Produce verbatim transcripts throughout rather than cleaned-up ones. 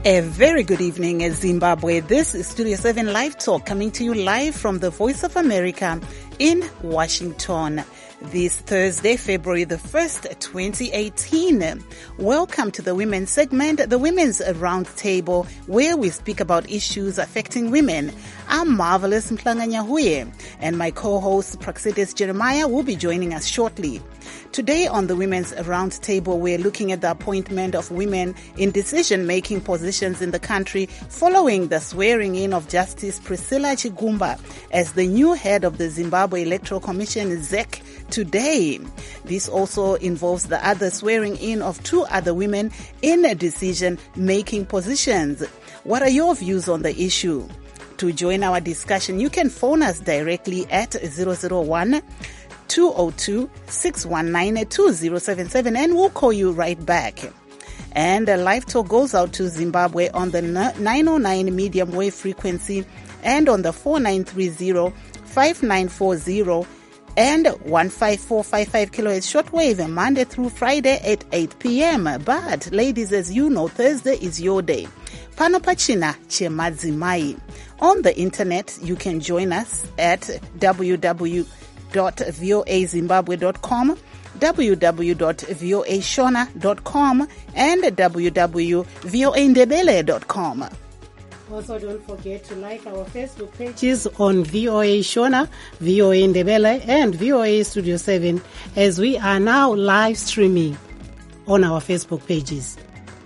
A very good evening, Zimbabwe. This is Studio seven Live Talk, coming to you live from the Voice of America in Washington. This Thursday, February the first, twenty eighteen. Welcome to the Women's segment, the Women's Roundtable, where we speak about issues affecting women. I'm Marvelous Mhlanga-Nyahuye, and my co-host Praxedis Jeremiah will be joining us shortly. Today on the Women's Roundtable, we're looking at the appointment of women in decision-making positions in the country following the swearing-in of Justice Priscilla Chigumba as the new head of the Zimbabwe Electoral Commission, Z E C, today. This also involves the other swearing-in of two other women in decision-making positions. What are your views on the issue? To join our discussion, you can phone us directly at zero zero one, two zero two, six one nine, two zero seven seven, and we'll call you right back. And a live talk goes out to Zimbabwe on the nine oh nine medium wave frequency and on the four nine three zero, five nine four zero and one five four five five kilohertz shortwave Monday through Friday at eight p.m. But ladies, as you know, Thursday is your day. Pano pachina chemadzimai. On the internet, you can join us at w w w dot voa zimbabwe dot com, w w w dot voa shona dot com, and w w w dot voa ndebele dot com. Also, don't forget to like our Facebook pages on V O A Shona, V O A Ndebele, and V O A Studio seven, as we are now live streaming on our Facebook pages.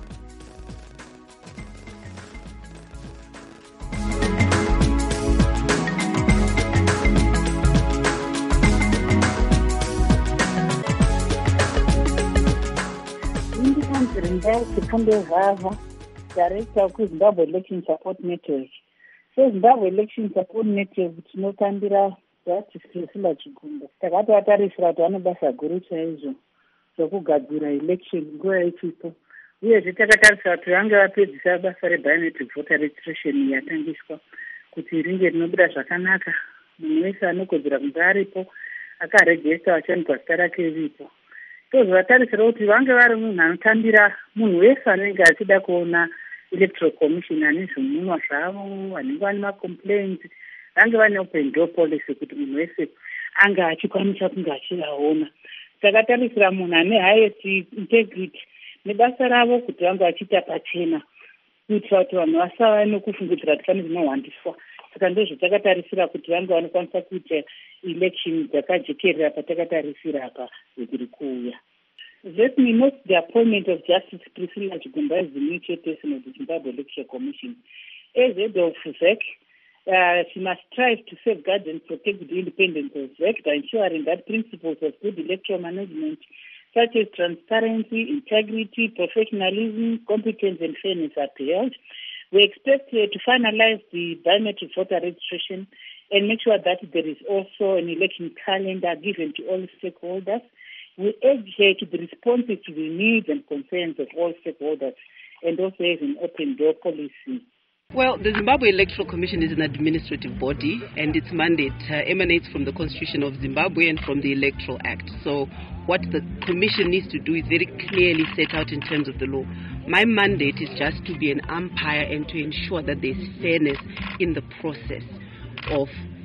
Director of Zimbabwe Election Support Network. So Zimbabwe Election Support Network tinotambira Justice Priscilla Chigumba. Takati vatarisira kuti vane basa guru chaizvo zvokugadzira election nguva ichipo. Uyezve takatarisa kuti vange vapedzisa basa rebiometric voter registration yatangiswa kuti ringe rinobuda zvakanaka. Munhu wese anokodzera kunge aripo akarejista achanikwa zita rake riripo. Tozovatarisira kuti vange vari munhu anotambira munhu wese anenge achida kuona electoral commission ane zvinunwa zvavo, vanenge vane macomplaints, vange vane open door policy kuti munhu wese anga achikwanisa kunge achivaona. Takatarisira munhu ane highest integrity nebasa ravo kuti vange vachiita pachena kuitira kuti vanhu vasava nokufungidzira kuti pane zvinohwandiswa. Saka ndozvo takatarisira kuti vange vanokwanisa kuita election dzakajekerera patakatarisira apa zviri kuuya. Let me note the appointment of Justice Priscilla Chigumba as the new chairperson of the Zimbabwe Electoral Commission. As head of Z E C, uh, she must strive to safeguard and protect the independence of Z E C by ensuring that principles of good electoral management such as transparency, integrity, professionalism, competence and fairness are upheld. We expect uh, to finalize the biometric voter registration and make sure that there is also an election calendar given to all stakeholders. We urge her to be responsive to the needs and concerns of all stakeholders and also have an open door policy. Well, the Zimbabwe Electoral Commission is an administrative body, and its mandate uh, emanates from the Constitution of Zimbabwe and from the Electoral Act. So what the Commission needs to do is very clearly set out in terms of the law. My mandate is just to be an umpire and to ensure that there's fairness in the process of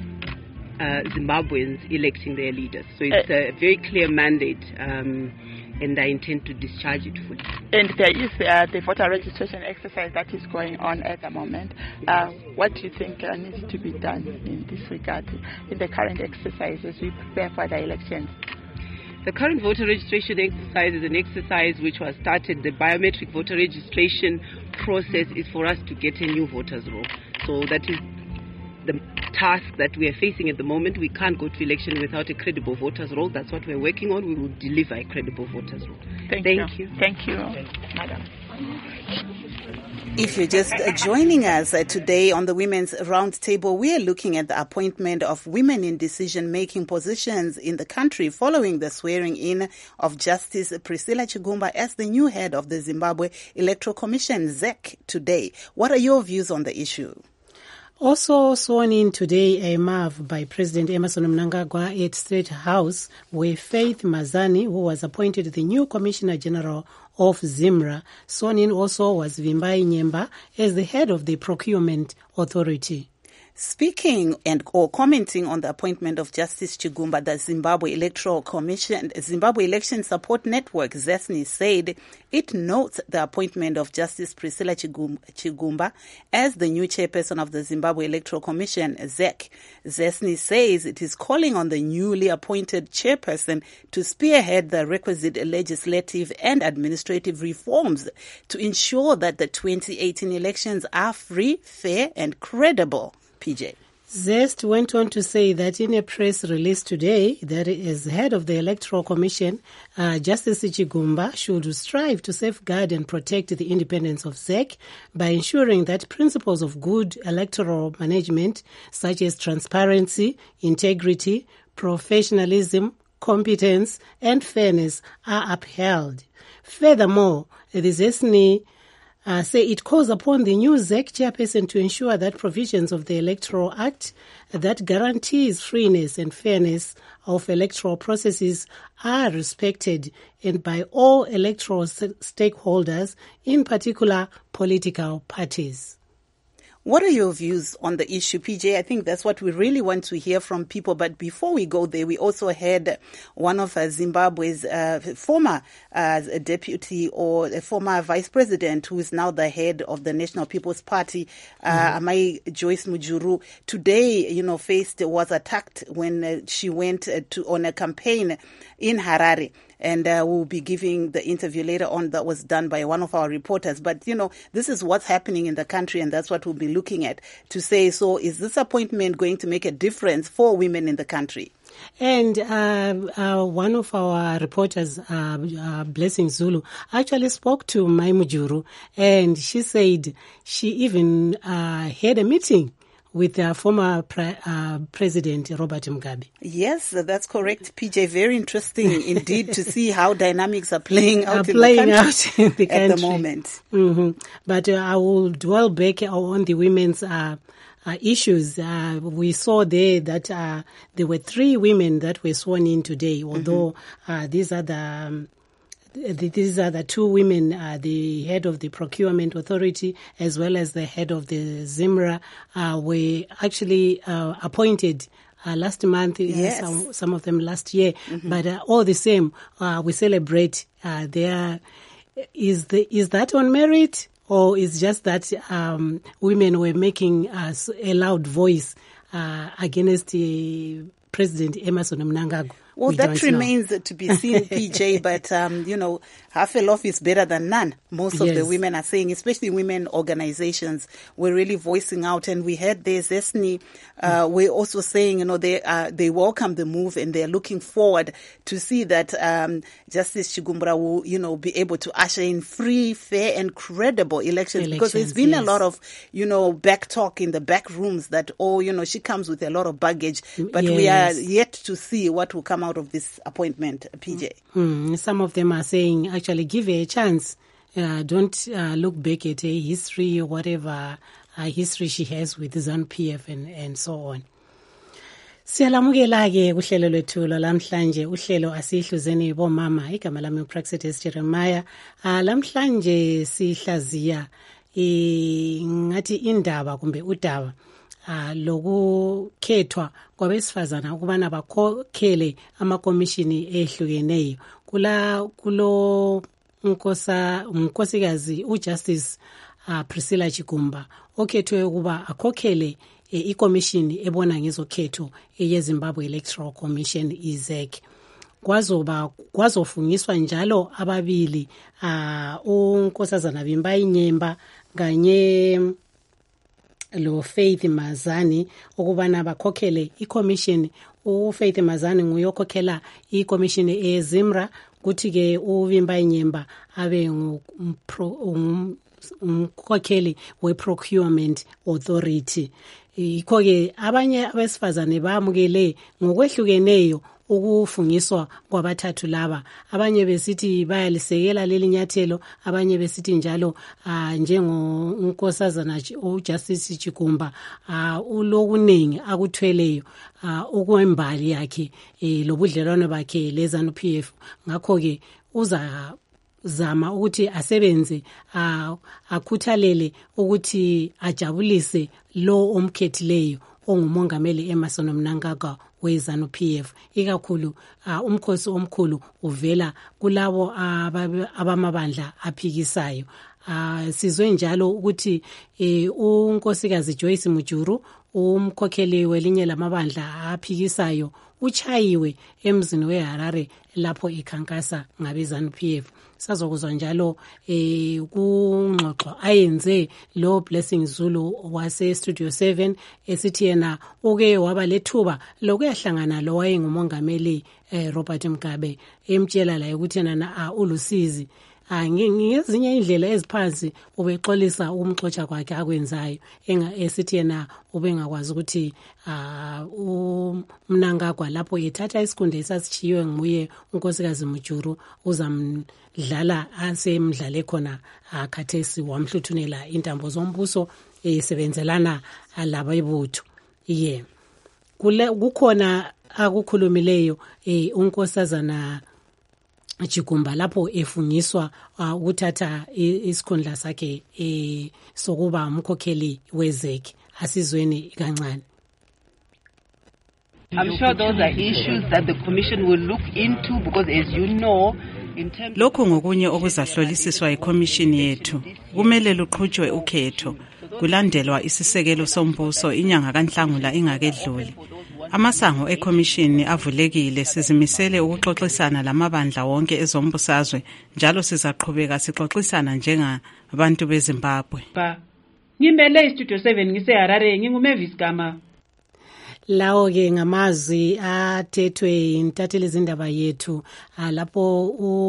uh, Zimbabweans electing their leaders. So it's a very clear mandate, um, and I intend to discharge it fully. And there is uh, the voter registration exercise that is going on at the moment. Uh, what do you think uh, needs to be done in this regard in the current exercise as we prepare for the elections? The current voter registration exercise is an exercise which was started. The biometric voter registration process is for us to get a new voters roll. So that is the task that we are facing at the moment. We can't go to election without a credible voters roll. That's what we're working on. We will deliver a credible voters roll. Thank, Thank you. you. Thank you, Madam. If you're just joining us today on the Women's Roundtable, we are looking at the appointment of women in decision-making positions in the country following the swearing-in of Justice Priscilla Chigumba as the new head of the Zimbabwe Electoral Commission, Z E C, today. What are your views on the issue? Also sworn in today, a move by President Emmerson Mnangagwa at State House, where Faith Mazani, who was appointed the new Commissioner General of ZIMRA. Sworn in also was Vimbai Nyemba as the head of the Procurement Authority. Speaking and or commenting on the appointment of Justice Chigumba, the Zimbabwe Electoral Commission, Zimbabwe Election Support Network, ZESNI, said it notes the appointment of Justice Priscilla Chigumba as the new chairperson of the Zimbabwe Electoral Commission, Z E C. ZESNI says it is calling on the newly appointed chairperson to spearhead the requisite legislative and administrative reforms to ensure that the twenty eighteen elections are free, fair, and credible. P J. Zest went on to say that in a press release today, that as head of the Electoral Commission, uh, Justice Chigumba should strive to safeguard and protect the independence of Z E C by ensuring that principles of good electoral management, such as transparency, integrity, professionalism, competence, and fairness, are upheld. Furthermore, the ZESNI Uh, say it calls upon the new Z E C chairperson to ensure that provisions of the Electoral Act that guarantees freeness and fairness of electoral processes are respected and by all electoral st- stakeholders, in particular political parties. What are your views on the issue, P J? I think that's what we really want to hear from people. But before we go there, we also had one of uh, Zimbabwe's uh, former uh, deputy or a former vice president, who is now the head of the National People's Party, uh, mm-hmm. Amai Joyce Mujuru. Today, you know, faced was attacked when uh, she went uh, to on a campaign in Harare. And uh, we'll be giving the interview later on that was done by one of our reporters. But, you know, this is what's happening in the country, and that's what we'll be looking at to say, so is this appointment going to make a difference for women in the country? And uh, uh, one of our reporters, uh, uh, Blessing Zulu, actually spoke to Mai Mujuru, and she said she even uh, had a meeting with our former pre- uh, President Robert Mugabe. Yes, that's correct, P J. Very interesting indeed to see how dynamics are playing out, are in, playing the country out in the country at the moment. Mm-hmm. But uh, I will dwell back on the women's uh, uh, issues. Uh, we saw there that uh, there were three women that were sworn in today, although mm-hmm. uh, these are the... Um, These are the two women, uh, the head of the Procurement Authority as well as the head of the ZIMRA, uh, were actually uh, appointed uh, last month, yes. uh, some, some of them last year. Mm-hmm. But uh, all the same, uh, we celebrate uh, their... Is, the, is that on merit, or is just that um, women were making uh, a loud voice uh, against the President Emmerson Mnangagwa? Well, we that remains know. to be seen, P J, but, um, you know, half a loaf is better than none. Most of yes. the women are saying, especially women organizations, were really voicing out. And we heard there's ZESNI, uh, mm. we're also saying, you know, they uh, they welcome the move and they're looking forward to see that um, Justice Chigumba will, you know, be able to usher in free, fair and credible elections. elections because there's been yes. a lot of, you know, back talk in the back rooms that, oh, you know, she comes with a lot of baggage. But yes. we are yet to see what will come out of this appointment, P J. Mm, some of them are saying, actually, give her a chance. Uh, don't uh, look back at a history or whatever uh, history she has with ZANU-P F and, and so on. Siyalamukela-ke uhlelo lwethu lamhlanje uhlelo asihluzeni bomama igama lami uPraxedes Jeremiah. Uh, lamhlanje sihlaziya ngathi indaba kumbe udaba Uh, lokukhethwa kwabesifazana ukubana bakhokhele amakomishini ehlukeneyo kula kulo nkosa unkosikazi uJustice uh, Priscilla Chigumba okhethwe ukuba akhokhele e, ikomishini ebona ngezokhetho eyeZimbabwe Electoral Commission I Z E C. Kwazoba kwazofungiswa njalo ababili uh, unkosazana Vimbai Nyemba kanye lo Faith Mazani ukubana bakhokhele i-commission. uFaith Mazani nguyokhokhela i-commission eZIMRA, kuthi ke uVimbai Nyemba abe umkhokheli we-Procurement Authority. Yikho ke abanye abesifazane bamukele ngokwehlukeneyo ukufungiswa kwabathathu laba. Abanye besithi bayalisekela leli nyathelo, abanye besithi njalo uh, njengonkosazana uJustice Chigumba uh, ulokuningi akuthweleyo uh, okwembali yakhe eh, lobudlelwano bakhe lezanu P F. Ngakho ke uza zama ukuthi asebenze uh, akhuthalele ukuthi ajabulise lo omkhethileyo ongumongameli Emmerson Mnangagwa wezanu P F. Ikakhulu uh, umkhosi omkhulu uvela kulabo abamabandla aphikisayo. Uh, sizwe njalo ukuthi eh, unkosikazi Joyce Mujuru umkhokheli welinye lamabandla aphikisayo uchayiwe emzini weHarare lapho ikhankasa ngabezanu P F. Sazokuzwa njalo eh kungxoxo ayenze lo Blessing Zulu wase Studio seven esithi yena uke waba lethuba lokuyahlangana lo wayengumongameli eh, Robert Mugabe emtshela la ukuthi yena ulusizi Ah ngezinye indlela eziphansi ubexolisa ukumxotsha kwakhe akwenzayo enga esithi yena ubengakwazi ukuthi ah uMnangagwa lapho ethatha isikhundla esasichiwe nguye unkosikazi Mujuru uzamdlala asemdlale khona akhathesi wamhluthunela intambo zombuso esebenzelana laba ibutho. Ye kule kukhona akukhulumileyo eh unkosazana Chigumba lapho efungiswa ukuthatha uh, isikhundla sakhe eh sokuba umkhokheli wezekhe. Asizweni kancane. I'm sure those are issues that the commission will look into because as you know lokho ngokunye okuzahlolisiswa iCommission yethu. Kumele luqhutshwe ukhetho kulandelwa isisekelo sombuso inyanga kaNhlangula ingakedluli. Amasango eCommission avulekile, sizimisele ukuxoxisana lamabandla wonke ezombusazwe njalo sizaqhubeka sixoxisana njengabantu beZimbabwe. Ba ngimele iStudio seven ngiseHarare nginguMavis Gama. Lawo ke ngamazwi athethwe intatheli zindaba yethu lapho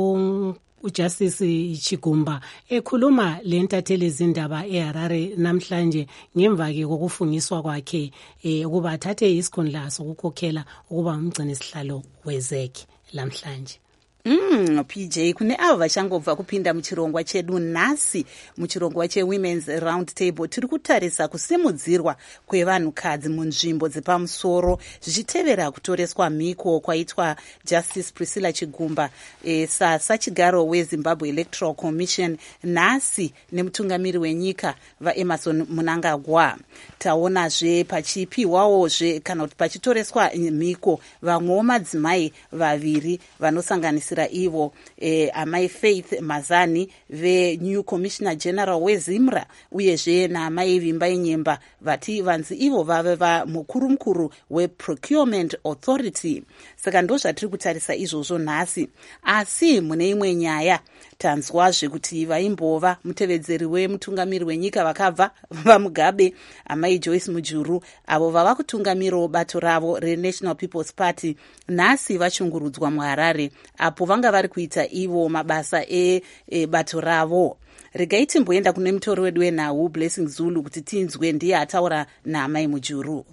u uJustice Chigumba ekhuluma lentatheli zindaba eHarare namhlanje ngemva ke kokufungiswa kwakhe eh ukuba athathe isikhundla sokukhokhela ukuba umgcini sihlalo wezekhe lamhlanje. Mm, P J kune avo vachangobva kupinda muchirongwa chedu nhasi muchirongwa cheWomen's Round Table tiri kutarisa kusimudzirwa kwevanhukadzi munzvimbo dzepamusoro zvichitevera kutoreswa mhiko kwaitwa Justice Priscilla Chigumba e, sasachigaro weZimbabwe Electoral Commission nhasi nemutungamiri wenyika vaEmmerson Mnangagwa. Taonazve pachipiwawozve kana kuti pachitoreswa mhiko vamwewo madzimai vaviri vanosanganisira ivo eh, amai Faith Mazani veNew Commissioner General weZimra uyezve naamai Vimbai Nyemba vati vanzi ivo vave vamukuru mukuru weProcurement Authority. Saka ndo zvatiri kutarisa izvozvo nhasi. Asi mune imwe nyaya tanzwazve kuti vaimbova mutevedzeri wemutungamiri wenyika vakabva vaMugabe amai Joyce Mujuru avo vava kutungamirawo bato ravo reNational People's Party nhasi vachungurudzwa muHarare apo vanga vari kuita ivo mabasa e, e bato ravo. Regai timboenda kune mutori wedu wenhau Blessing Zulu kuti tinzwe ndiye ataura naamai Mujuru.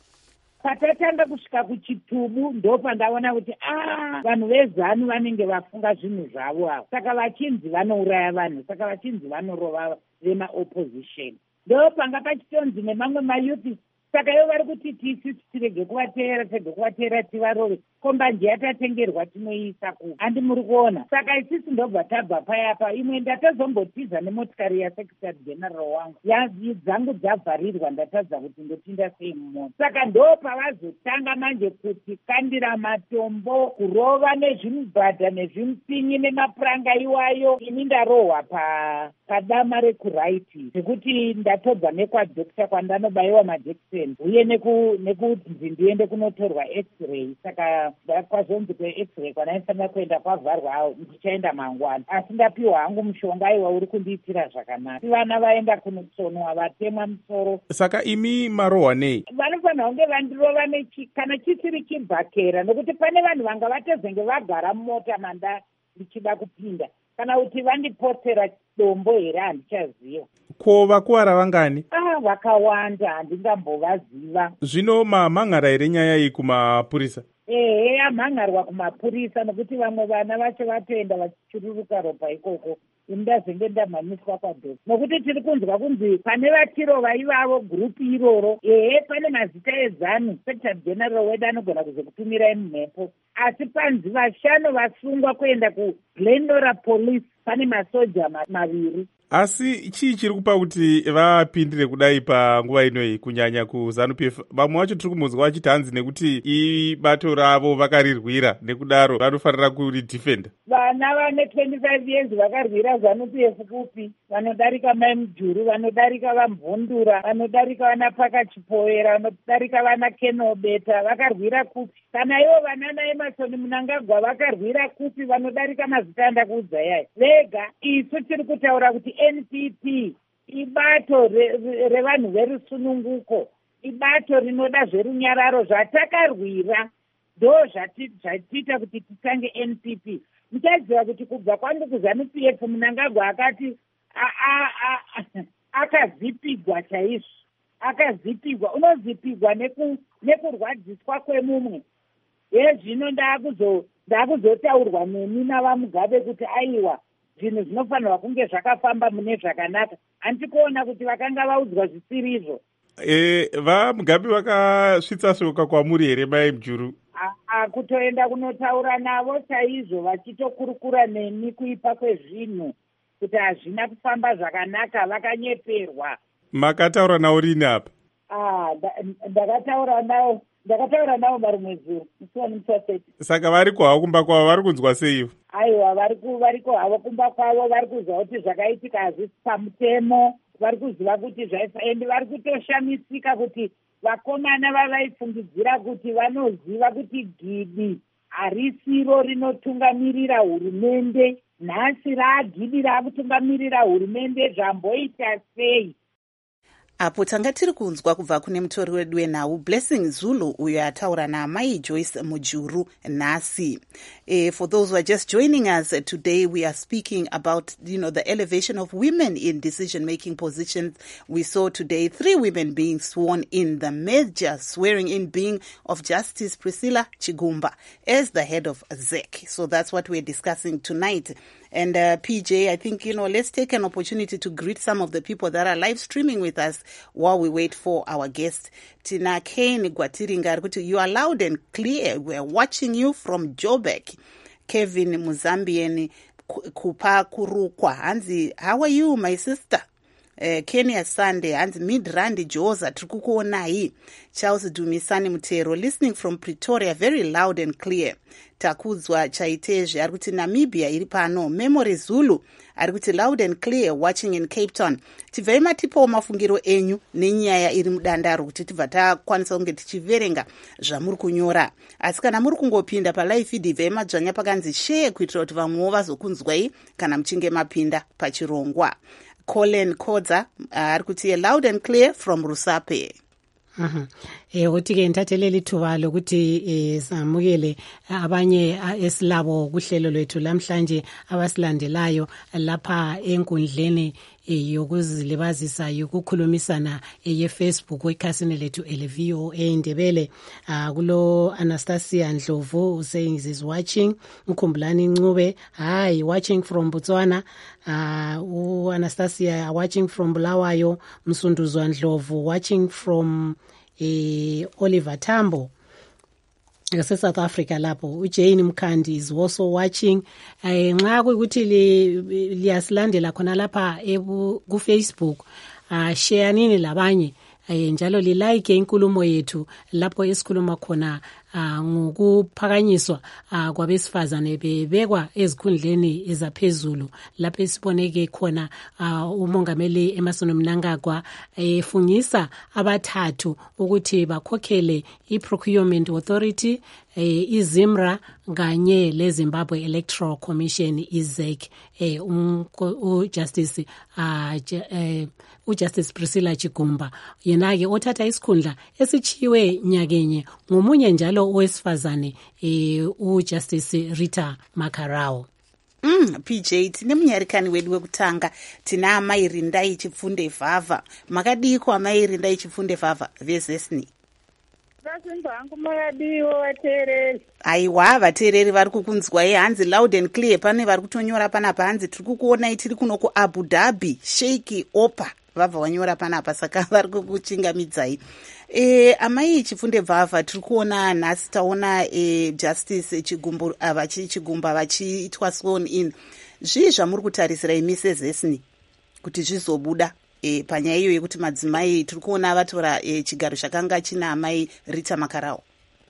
Patatanga kusvika kuchitubu ndo pandaona kuti ah vanhu vezanu vanenge vafunga zvinhu zvavo avo saka vachinzi vanouraya vanhu saka vachinzi vanorova vemaopposition ndo panga pachitonzi nemamwe mayuthi saka ivo vari kuti tisisi tirege kuvateera tege kuvateera tivarove kombanje yatatengerwa tinoiisa ku handi muri kuona saka isisi ndobva tabva payapa imwe ndatazombotiza nemotikari yasekretary general wangu dzangu dzavharirwa ndatadza kuti ndotinda sei mumota saka ndo pavazotanga manje kuti kandira matombo kurova nezvimubhadha nezvimupinyi nemapuranga iwayo ini ndarohwa pa padama rekuraiti zvekuti ndatobva nekwadhokita kwandanobayiwa majekiseni uye nekunzi ndiende kunotorwa x-ray saka kwazonzi kwe-x-ray kwanaifanira kuenda kwavharwa ndichaenda mangwana asi ndapiwa hangu mushonga iwa uri kundiitira zvakanaka vana vaenda kunotsonwa vatemwa musoro. Saka imi marohwa nei? Vanofanira kunge vandirova kana chisiri chibhakera nokuti pane vanhu vanga vatezenge vagara mumota manda ndichida kupinda kana kuti vandipotera dombo here handichaziva. Ko vakuwara vangani? Ah, vakawanda handingambovaziva. Zvino mamhangara here nyaya iyi kumapurisa? ehe amhangarwa kumapurisa nokuti vamwe vana vacho vatoenda vachichururuka ropa ikoko indazenge ndamhanyiswa kwadhosi nokuti tiri kunzwa kunzi pane vatirova ivavo gurupu iroro ehe pane mazita ezanu inspector general wedu anogona kuzokutumirai mumhepo asi panzi vashanu vasungwa kuenda kuglendora police pane masoja maviri. Asi chii chiri kupa kuti vapindire kudai panguva inoyi kunyanya kuZANU-P F? Vamwe vacho tiri kumunzwa vachiti hanzi nekuti ibato ravo vakarirwira nekudaro vanofanira kuridhifenda. Vana vane twenty-five years vakarwira ZANU-P F kupi? Vanodarika Mai Mujuru, vanodarika vaMvundura, vanodarika vana Pakachipoera, vanodarika vana Kenobeta, vakarwira kupi? Kana ivo vana naEmerson Mnangagwa vakarwira kupi? Vanodarika mazita andakuudza yaya. Vega isu tiri kutaura kuti N P P ibato revanhu re, verusununguko, ibato rinoda zverunyararo zvatakarwira ndo zvatiita kuti titange N P P. Muchaziva kuti kubva kwangu kuZANU-P F Mnangagwa akati akazipigwa chaizvo, akazipigwa. Unozipigwa neku, nekurwadziswa kwemumwe. Yezvino ndakuzotaurwa neni navaMugabe kuti aiwa zvinhu zvinofanirwa kunge zvakafamba mune zvakanaka. Handiti kuona kuti vakanga vaudzwa zvisiri izvo. E, vaMugabe vakasvitsa shoka kwamuri here Mai Mujuru? Kutoenda kunotaura navo chaizvo vachitokurukura neni kuipa kwezvinhu kuti hazvina kufamba zvakanaka, vakanyeperwa. Makataura navo rini apa? Ndakataura navo ndakataura navo vari mwezuru musiwani musaseti. Saka variko havo kumba kwavo vari kunzwa seivo? Aiwa, variko havo kumba kwavo, vari kuziva kuti zvakaitika hazvisi pamutemo, vari kuziva kuti zvaisa, endi vari kutoshamisika kuti vakomana vavaifungidzira kuti vanoziva kuti gidi harisiro rinotungamirira hurumende, nhasi raagidi raakutungamirira hurumende, zvamboita sei? Apo tanga tiri kunzwa kubva kune mutori wedu wenhau Blessing Zulu uyo ataura naMai Joyce Mujuru nhasi. Uh, for those who are just joining us uh, today, we are speaking about, you know, the elevation of women in decision-making positions. We saw today three women being sworn in, the major swearing-in being of Justice Priscilla Chigumba as the head of Z E C. So that's what we're discussing tonight. And uh, P J, I think, you know, let's take an opportunity to greet some of the people that are live streaming with us while we wait for our guest. Tina Kane Gwatiringa, you are loud and clear. We're watching you from Joburg. Kevin Muzambian Kupa Kurukwa. Hanzi, how are you, my sister? Uh, Kenya Sunday and Midrandi Joza Trukukuonai. Charles Dumisani Mutero listening from Pretoria, very loud and clear. Takuzwa Chaiteje arikuti Namibia iripano. Memory Zulu arikuti loud and clear watching in Cape Town. Tivema tipo mafungiro enyu nenyaya iri mudandaro kuti tibva takwanisa kunge tichiverenga zvamuri kunyora. Asi kana muri kungopinda pa live feed vema dzvanya pakanzi share kuitira kuti vamwewo vazokunzwai kana muchinge mapinda pachirongwa. Colin Kodza ari kuti loud and clear from Rusape. Aha. Eh uthi-ke ngithathelele ithuba lokuthi eh samukele abanye esilabo kuhlelo lwethu lamhlanje abasilandelayo lapha enkundleni yokuzilibazisa yokukhulumisana ye-Facebook wekhasini lethu ele-V O A Ndebele. Uh, kulo Anastasia Ndlovu saying is watching. Ukhumbulani Ncube, hi, watching from Botswana. Uh, u Anastasia watching from Bulawayo. Msunduzwa Ndlovu watching from eh, Oliver Tambo. South Africa lapho uJane Mkhandi is also watching. Eh nxa kuyikuthi liyasilandela khona lapha ku Facebook, ah share nini labanye eh njalo li like inkulumo yethu lapho esikhuluma khona ngokuphakanyiswa kwabesifazane bebekwa ezikhundleni ezaphezulu lapho esiboneke khona umongameli Emmerson Mnangagwa efungisa abathathu ukuthi bakhokhele i-Procurement Authority, iZIMRA kanye leZimbabwe Electoral Commission i-Z E C. uJustice uJustice Priscilla Chigumba yena ke othatha isikhundla esichiwe nyakenye ngomunye njalo owesifazane uJustice Rita Makarao. Mm, P J, tine munyarikani wedu wekutanga tina Amai Rindai Chipfunde Vava. Makadiko Amai Rindai Chipfunde Vava vezesni. vasinzwa hangu mayadiwo vateereri. Aiwa, vateereri vari kukunzwai hanzi loud and clear. Pane vari kutonyora panapa hanzi tiri kukuonai tiri kuno kuAbu Dhabi Sheikh Opa, vabva vanyora panapa, saka vari kukuchingamidzai. E, amai Chifunde Bvavha, tiri kuona nhasi taona e, Justice Chigumbu vachi Chigumba vachiitwa sworn in. Zvii zvamuri kutarisira imi sezesini kuti zvizobuda e, panyaya iyo yekuti madzimai tiri kuona vatora e, chigaro chakanga china amai Rita Makarao?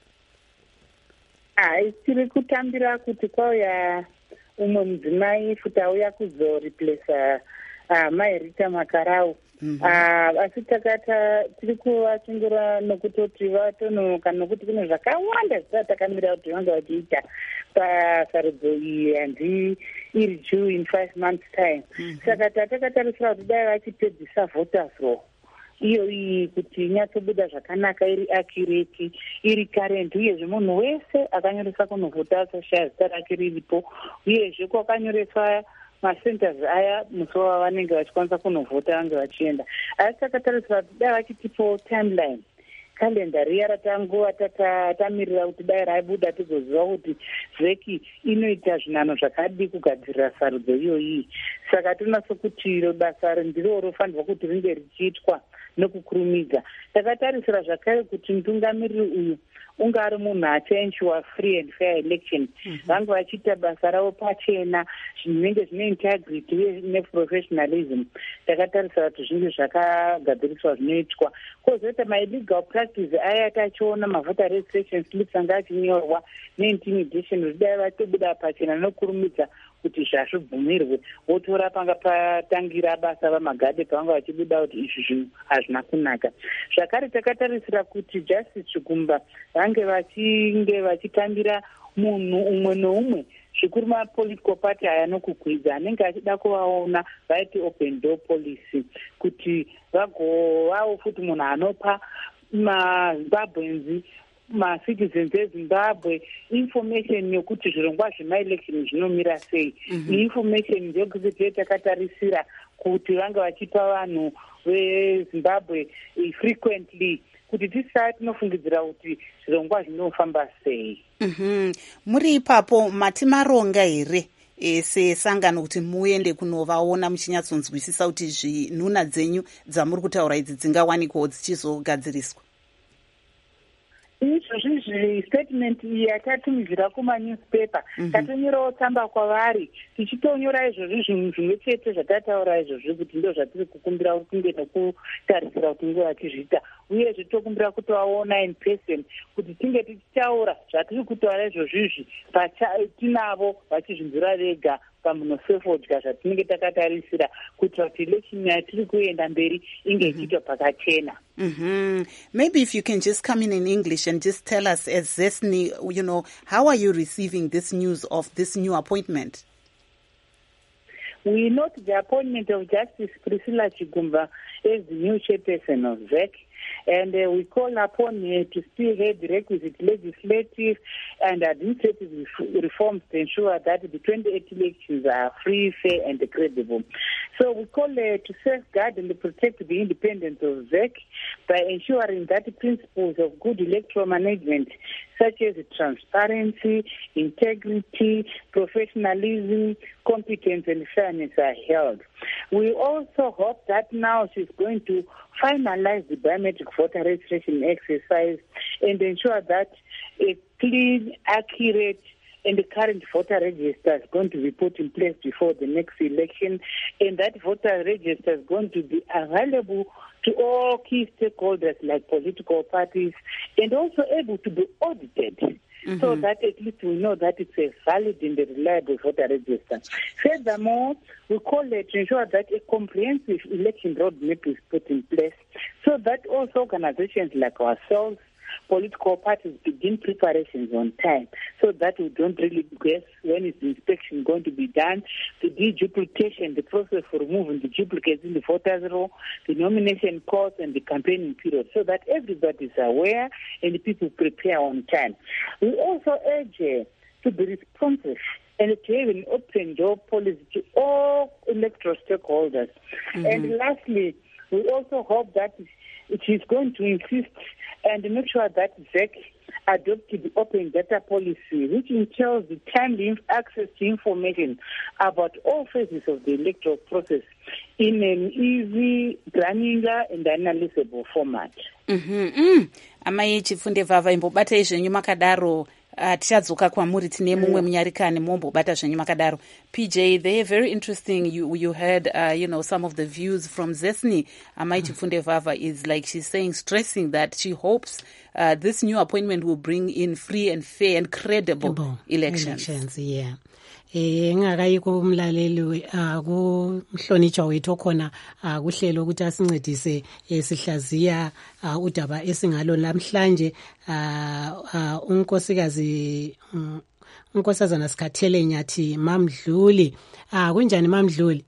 Hai, tiri kutambira kuti kwauya umwe mudzimai futi auya kuzoreplace amai Rita Makarao. Mm -hmm. uh, asi takata tiri kuvachingura nokutoti vatonoka nokuti kune zvakawanda zvisati takamira kuti vanga vachiita pasarudzo iyi handi iri due in five months time. Mm -hmm. Saka tatakatarisira kuti dai vachipedzisa voters roll iyo iyi kuti inyatsobuda zvakanaka, iri accurate, iri current, uyezve munhu wese akanyoresa kunovhota asashaya zita rake riripo, uyezve kwakanyoreswa macenters aya musi wavanenge vachikwanisa kunovhota vange vachienda. Asi takatarisira kuti dai vachitipo timeline, kalenda riya ratanguva tamirira kuti dai raibuda tizoziva kuti vheki inoita zvinano zvakadi kugadzirira sarudzo iyoyi. Saka tonaso kuti basa ndiro rofanirwa kuti ringe richiitwa nokukurumidza. Takatarisira zvakare kuti mutungamiriri uyu unga ari munhu achaensure free and fair election, vange vachiita basa ravo pachena, zvinenge zvine integrity neprofessionalism. Takatarisira kuti zvinge zvakagadziriswa zvinoitwa. Kwozoita maillegal practice aya tachiona mavota registration slips anga achinyorwa neintimidation, zvidai vatobuda pachena nokurumidza kuti zvazvibvumirwe, votora panga patangira basa vamagade pavanga vachibuda kuti izvi zvinhu hazvina kunaka. Zvakare takatarisira kuti Justice Chigumba vange vachinge vachitambira munhu umwe noumwe, zvikuru mapolitical party aya nokukwidza anenge achida kuvaona vaiti open door policy, kuti vagovawo futi munhu anopa maZimbabwenzi macitizens eZimbabwe information yokuti zvirongwa zvemaelection zvinomira sei. Mm -hmm. Information ndokuti takatarisira kuti vange vachipa vanhu veZimbabwe frequently kuti tisati tinofungidzira kuti zvirongwa zvinofamba sei. Mm -hmm. Muri ipapo mati maronga here e, sesangano kuti muende kunovaona muchinyatsonzwisisa kuti zvinhuna dzenyu dzamuri kutaura idzi dzingawanikwawo dzichizogadziriswa? Izvozvi statement iyi yatatumidzira kumanewspaper, tatonyorawo tsamba kwavari tichitonyora izvozvi zvinhu zvimwe chete zvatataura izvozvi kuti ndo zvatiri kukumbira kuti kunge nokutarisira kuti nguva vachizviita, uyezve tokumbira kutovaona in person kuti tinge tichitaura zvatiri kutaura izvozvizvi tinavo vachizvinzura vega pamunosefodya zvatinenge takatarisira kuitira kuti election yatiri kuenda mberi inge ichiitwa pakachena. Mm-hmm. Maybe if you can just come in in English and just tell us as Zesni, you know, how are you receiving this news of this new appointment? We note the appointment of Justice Priscilla Chigumba as the new chairperson of Z E C, and uh, we call upon her to spearhead the requisite legislative and administrative reforms to ensure that the twenty-eight elections are free, fair, and credible. So we call her to safeguard and protect the independence of Z E C by ensuring that the principles of good electoral management, such as transparency, integrity, professionalism, competence, and fairness are held. We also hope that now she's going to finalize the biometric voter registration exercise and ensure that a clean, accurate, and the current voter register is going to be put in place before the next election, and that voter register is going to be available to all key stakeholders like political parties and also able to be audited. Mm-hmm. So that at least we know that it's a valid and a reliable voter register. Furthermore, we call it to ensure that a comprehensive election roadmap is put in place so that also organizations like ourselves, political parties, begin preparations on time so that we don't really guess when is the inspection going to be done, the deduplication, the process for removing the duplicates in the voters roll, the nomination cost, and the campaigning period, so that everybody is aware and the people prepare on time. We also urge uh, to be responsive and to have an open door policy to all electoral stakeholders. Mm-hmm. And lastly, we also hope that it is going to insist and make sure that Z E C adopted the open data policy, which entails the timely access to information about all phases of the electoral process in an easy, granular and analyzable format. Mm-hmm. Amai Chifunde Vava imbobata izvenyu makadaro tichadzoka kwamuri tine mumwe munyarikani mombobata zvenyu makadaro. P J, they're very interesting. You you heard uh, you know some of the views from Zesni. Amai Chifunde Vava is like she's saying, stressing that she hopes uh, this new appointment will bring in free and fair and credible Ebo, elections. elections. Yeah. Eh ngakayiko umlaleli akuhlonitshwa wethu khona kuhlelo ukuthi asincedise sihlaziya udaba esingalo namhlanje unkosikazi unkosazana Sikhathele Nyathi Mamdluli kunjani Mamdluli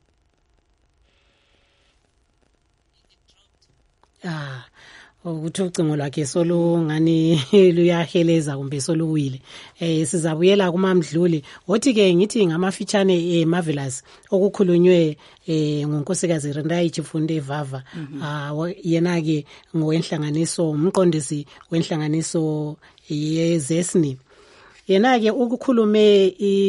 ah ukuthi ucingo lwakhe solungani luyaheleza kumbe soluwile eh sizabuyela kuMamdluli othi ke ngithi ngamafitshane eh marvelous okukhulunywe eh ngonkosikazi Rendayi Chifunde Vava ah yena ke ngowenhlanganiso umqondisi wenhlanganiso yeZesni yena ke ukukhulume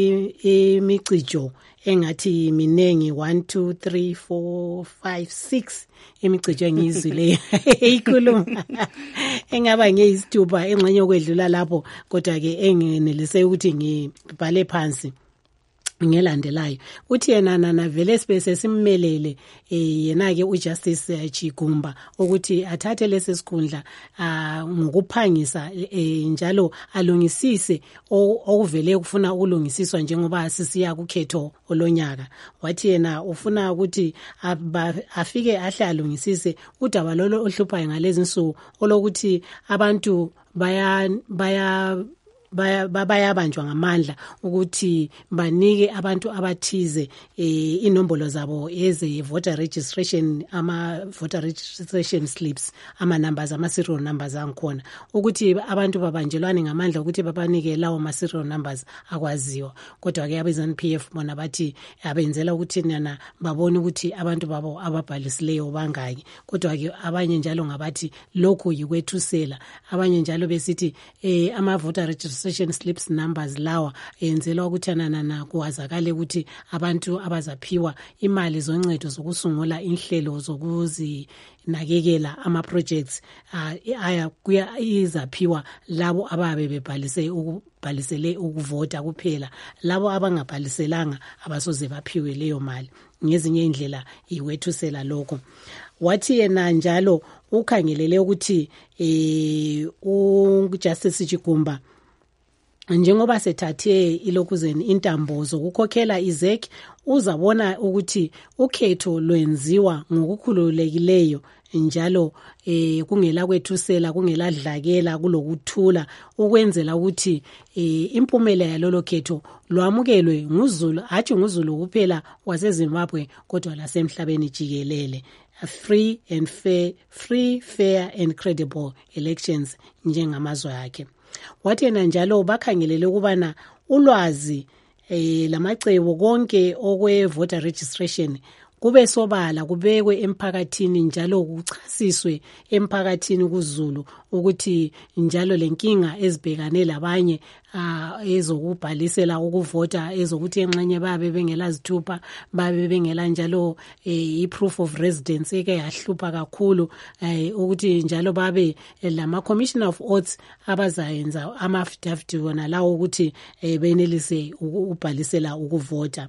imicijo engathi minengi one two three four five six imicijo engizwile eyikhuluma engaba ngeyisithupha engxenye okwedlula lapho kodwa ke engenelise ukuthi ngibhale phansi ngelandelayo uthi yena nana vele space simmelele yena ke uJustice Chigumba ukuthi athathe lesi sikhundla ngokuphangisa njalo alungisise okuvele kufuna ukulungisiswa njengoba sisiya kukhetho olonyaka wathi yena ufuna ukuthi afike ahle alungisise udaba lolo ohluphayo ngalezi insuku olokuthi abantu baya baya bayabanjwa ngamandla ukuthi banike abantu abathize eh inombolo zabo eze voter registration ama voter registration slips ama numbers ama serial numbers angikhona ukuthi abantu babanjelwane ngamandla ukuthi babanike lawo ma serial numbers akwaziwa kodwa ke abezan P F bona bathi abenzela ukuthi nana babone ukuthi abantu babo ababhalisileyo bangaki kodwa ke abanye njalo ngabathi lokho yikwethusela abanye njalo besithi eh ama voter registration slips numbers lawa yenzelwa ukuthi nana kuwazakale ukuthi abantu abazaphiwa imali zoncedo zokusungula inhlelo zokuzi nakekela ama projects aya kuya izaphiwa labo ababe bebhalise ukubhalisele ukuvota kuphela labo abangabhaliselanga abasoze baphiwe leyo mali ngezinye indlela iwethusela lokho wathi yena njalo ukhangelele ukuthi eh uJustice Chigumba njengoba sethathe ilokuzeni intambo zokukhokhela izek uzabona ukuthi ukhetho lwenziwa ngokukhululekileyo njalo eh kungela kwethusela kungela dlakela kulokuthula ukwenzela ukuthi eh impumela yalolo khetho lwamukelwe nguzulu hathi nguzulu kuphela waseZimbabwe kodwa lasemhlabeni jikelele free and fair free fair and credible elections njengamazwe akhe wathi yena njalo bakhangelele ukubana ulwazi eh lamacebo konke okwe voter registration kube sobala kubekwe emphakathini njalo kuchasiswe emphakathini kuZulu ukuthi njalo lenkinga ezibhekane labanye ezokubhalisela ukuvota ezokuthi enxenye babe bengelazithupha babe bengela njalo iproof of residence eke yahlupha kakhulu ukuthi njalo babe lama commissioner of oaths abazayenza ama affidavit wona lawo ukuthi benelise ukubhalisela ukuvota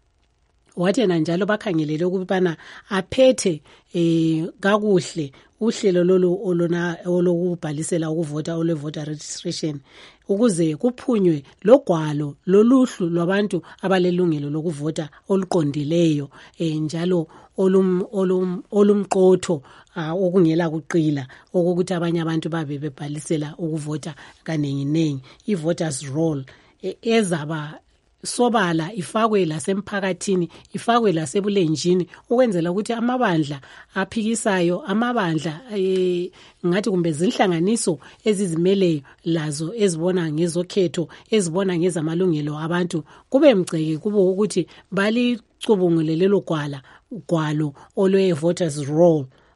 wathi na njalo bakhangelele ukubana aphethe eh kakuhle uhlelo lolu olona olokubhalisela ukuvota ole voter registration ukuze kuphunywe logwalo loluhlu lwabantu abalelungelo lokuvota oluqondileyo eh njalo olum olum olumqotho okungela kuqila okuthi abanye abantu babe bebhalisela ukuvota kanengi nengi I voters roll ezaba sobala ifakwe lasemphakathini ifakwe lasebulenjini ukwenzela ukuthi amabandla aphikisayo amabandla eh ngathi kumbe zinhlanganiso ezizimele lazo ezibona ngezokhetho ezibona ngezamalungelo abantu kube mgceke kubo ukuthi bali cubungulelelo gwala gwalo olwe voters roll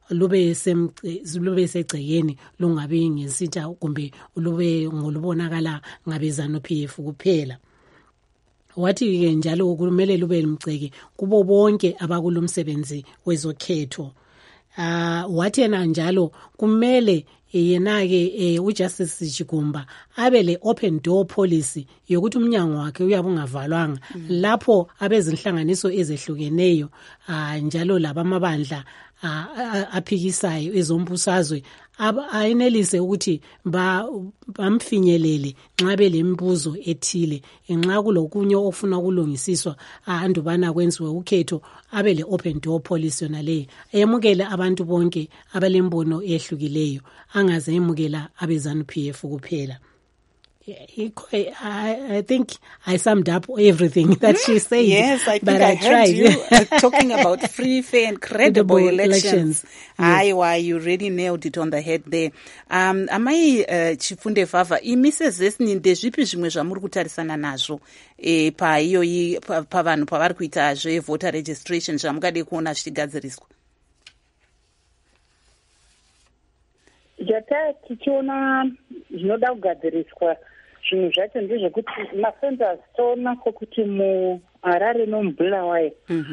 lube lube segcekeni lungabi ngesitha kumbe lube ngolubonakala ngabe ZANU-P F kuphela. Wathi ke njalo kumele lube limceke kubo bonke abakulomsebenzi wezokhetho. Ah wathi yena njalo kumele yena ke uJustice Chigumba abe le open door policy yokuthi umnyango wakhe uyabe ungavalwanga mm. lapho abezinhlanganiso ezehlukeneyo njalo labamabandla aphikisayo ezombusazwe ayenelise ukuthi bamfinyelele nxa belembuzo ethile nxa kulokunye ofuna ukulungisiswa andubana kwenziwe ukhetho abe le open door policy yona le emukele abantu bonke abalembono ehlukileyo angaze emukela abe ZANU-P F kuphela. I, I think I summed up everything that she said. Yes, I think but I, I heard tried. you uh, talking about free, fair and credible elections. elections. Aye, why you really nailed it on the head there. Um, amai uh, Chifunde Vava, I Missus Zesni ndezvipi zvimwe zvamuri kutarisana nazvo e, pa iyo pa, pa vanhu pavari kuita zve voter registration zvamungade kuona zvichigadziriswa? Jata tichiona zvinoda kugadziriswa zvinhu zvacho ndezvekuti mafendas toona kokuti muHarare nomuBulawayo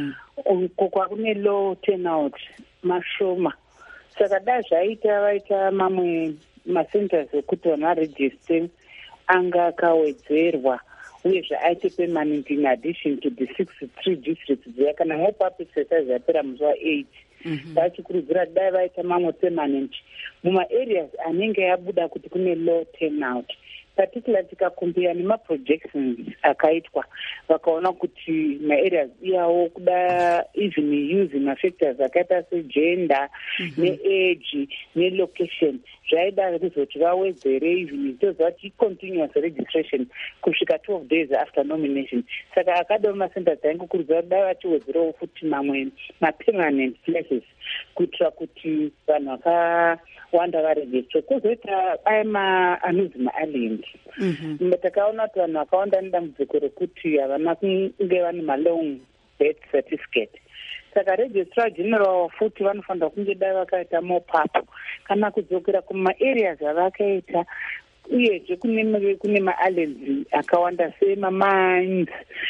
uko kwakune low turnout mashoma, saka da zvaita vaita mamwe macenters ekuti vanhu varejiste anga akawedzerwa uyezve aite permanent in addition to the sixty-three districts dziya kana mop-up exercise yapera musi wa-eight vachikurudzira dai vaita mamwe permanent mumaareas anenge yabuda kuti kune low turnout, particularly tikakumbira nemaprojections akaitwa vakaona kuti maareas iyawo kuda even using mafactors akaita segender neage nelocation zvaida kuzoti vawedzere even tozvati continuous registration kusvika twelve days after nomination. Saka akadaro macenters aingokurudzira kudai vachiwedzerewo futi mamwe mapermanent places kuitira kuti vanhu vakawanda varejistwe. Kwozoita aima anonzi maisland takaona kuti vanhu vakawanda nedambudziko rekuti havana kunge vane malong birth certificate. Saka registrar general futi vanofanira kunge dai vakaita mop-up kana kudzokera kumaareas avakaita, uyezve kune kune maislands akawanda semamines,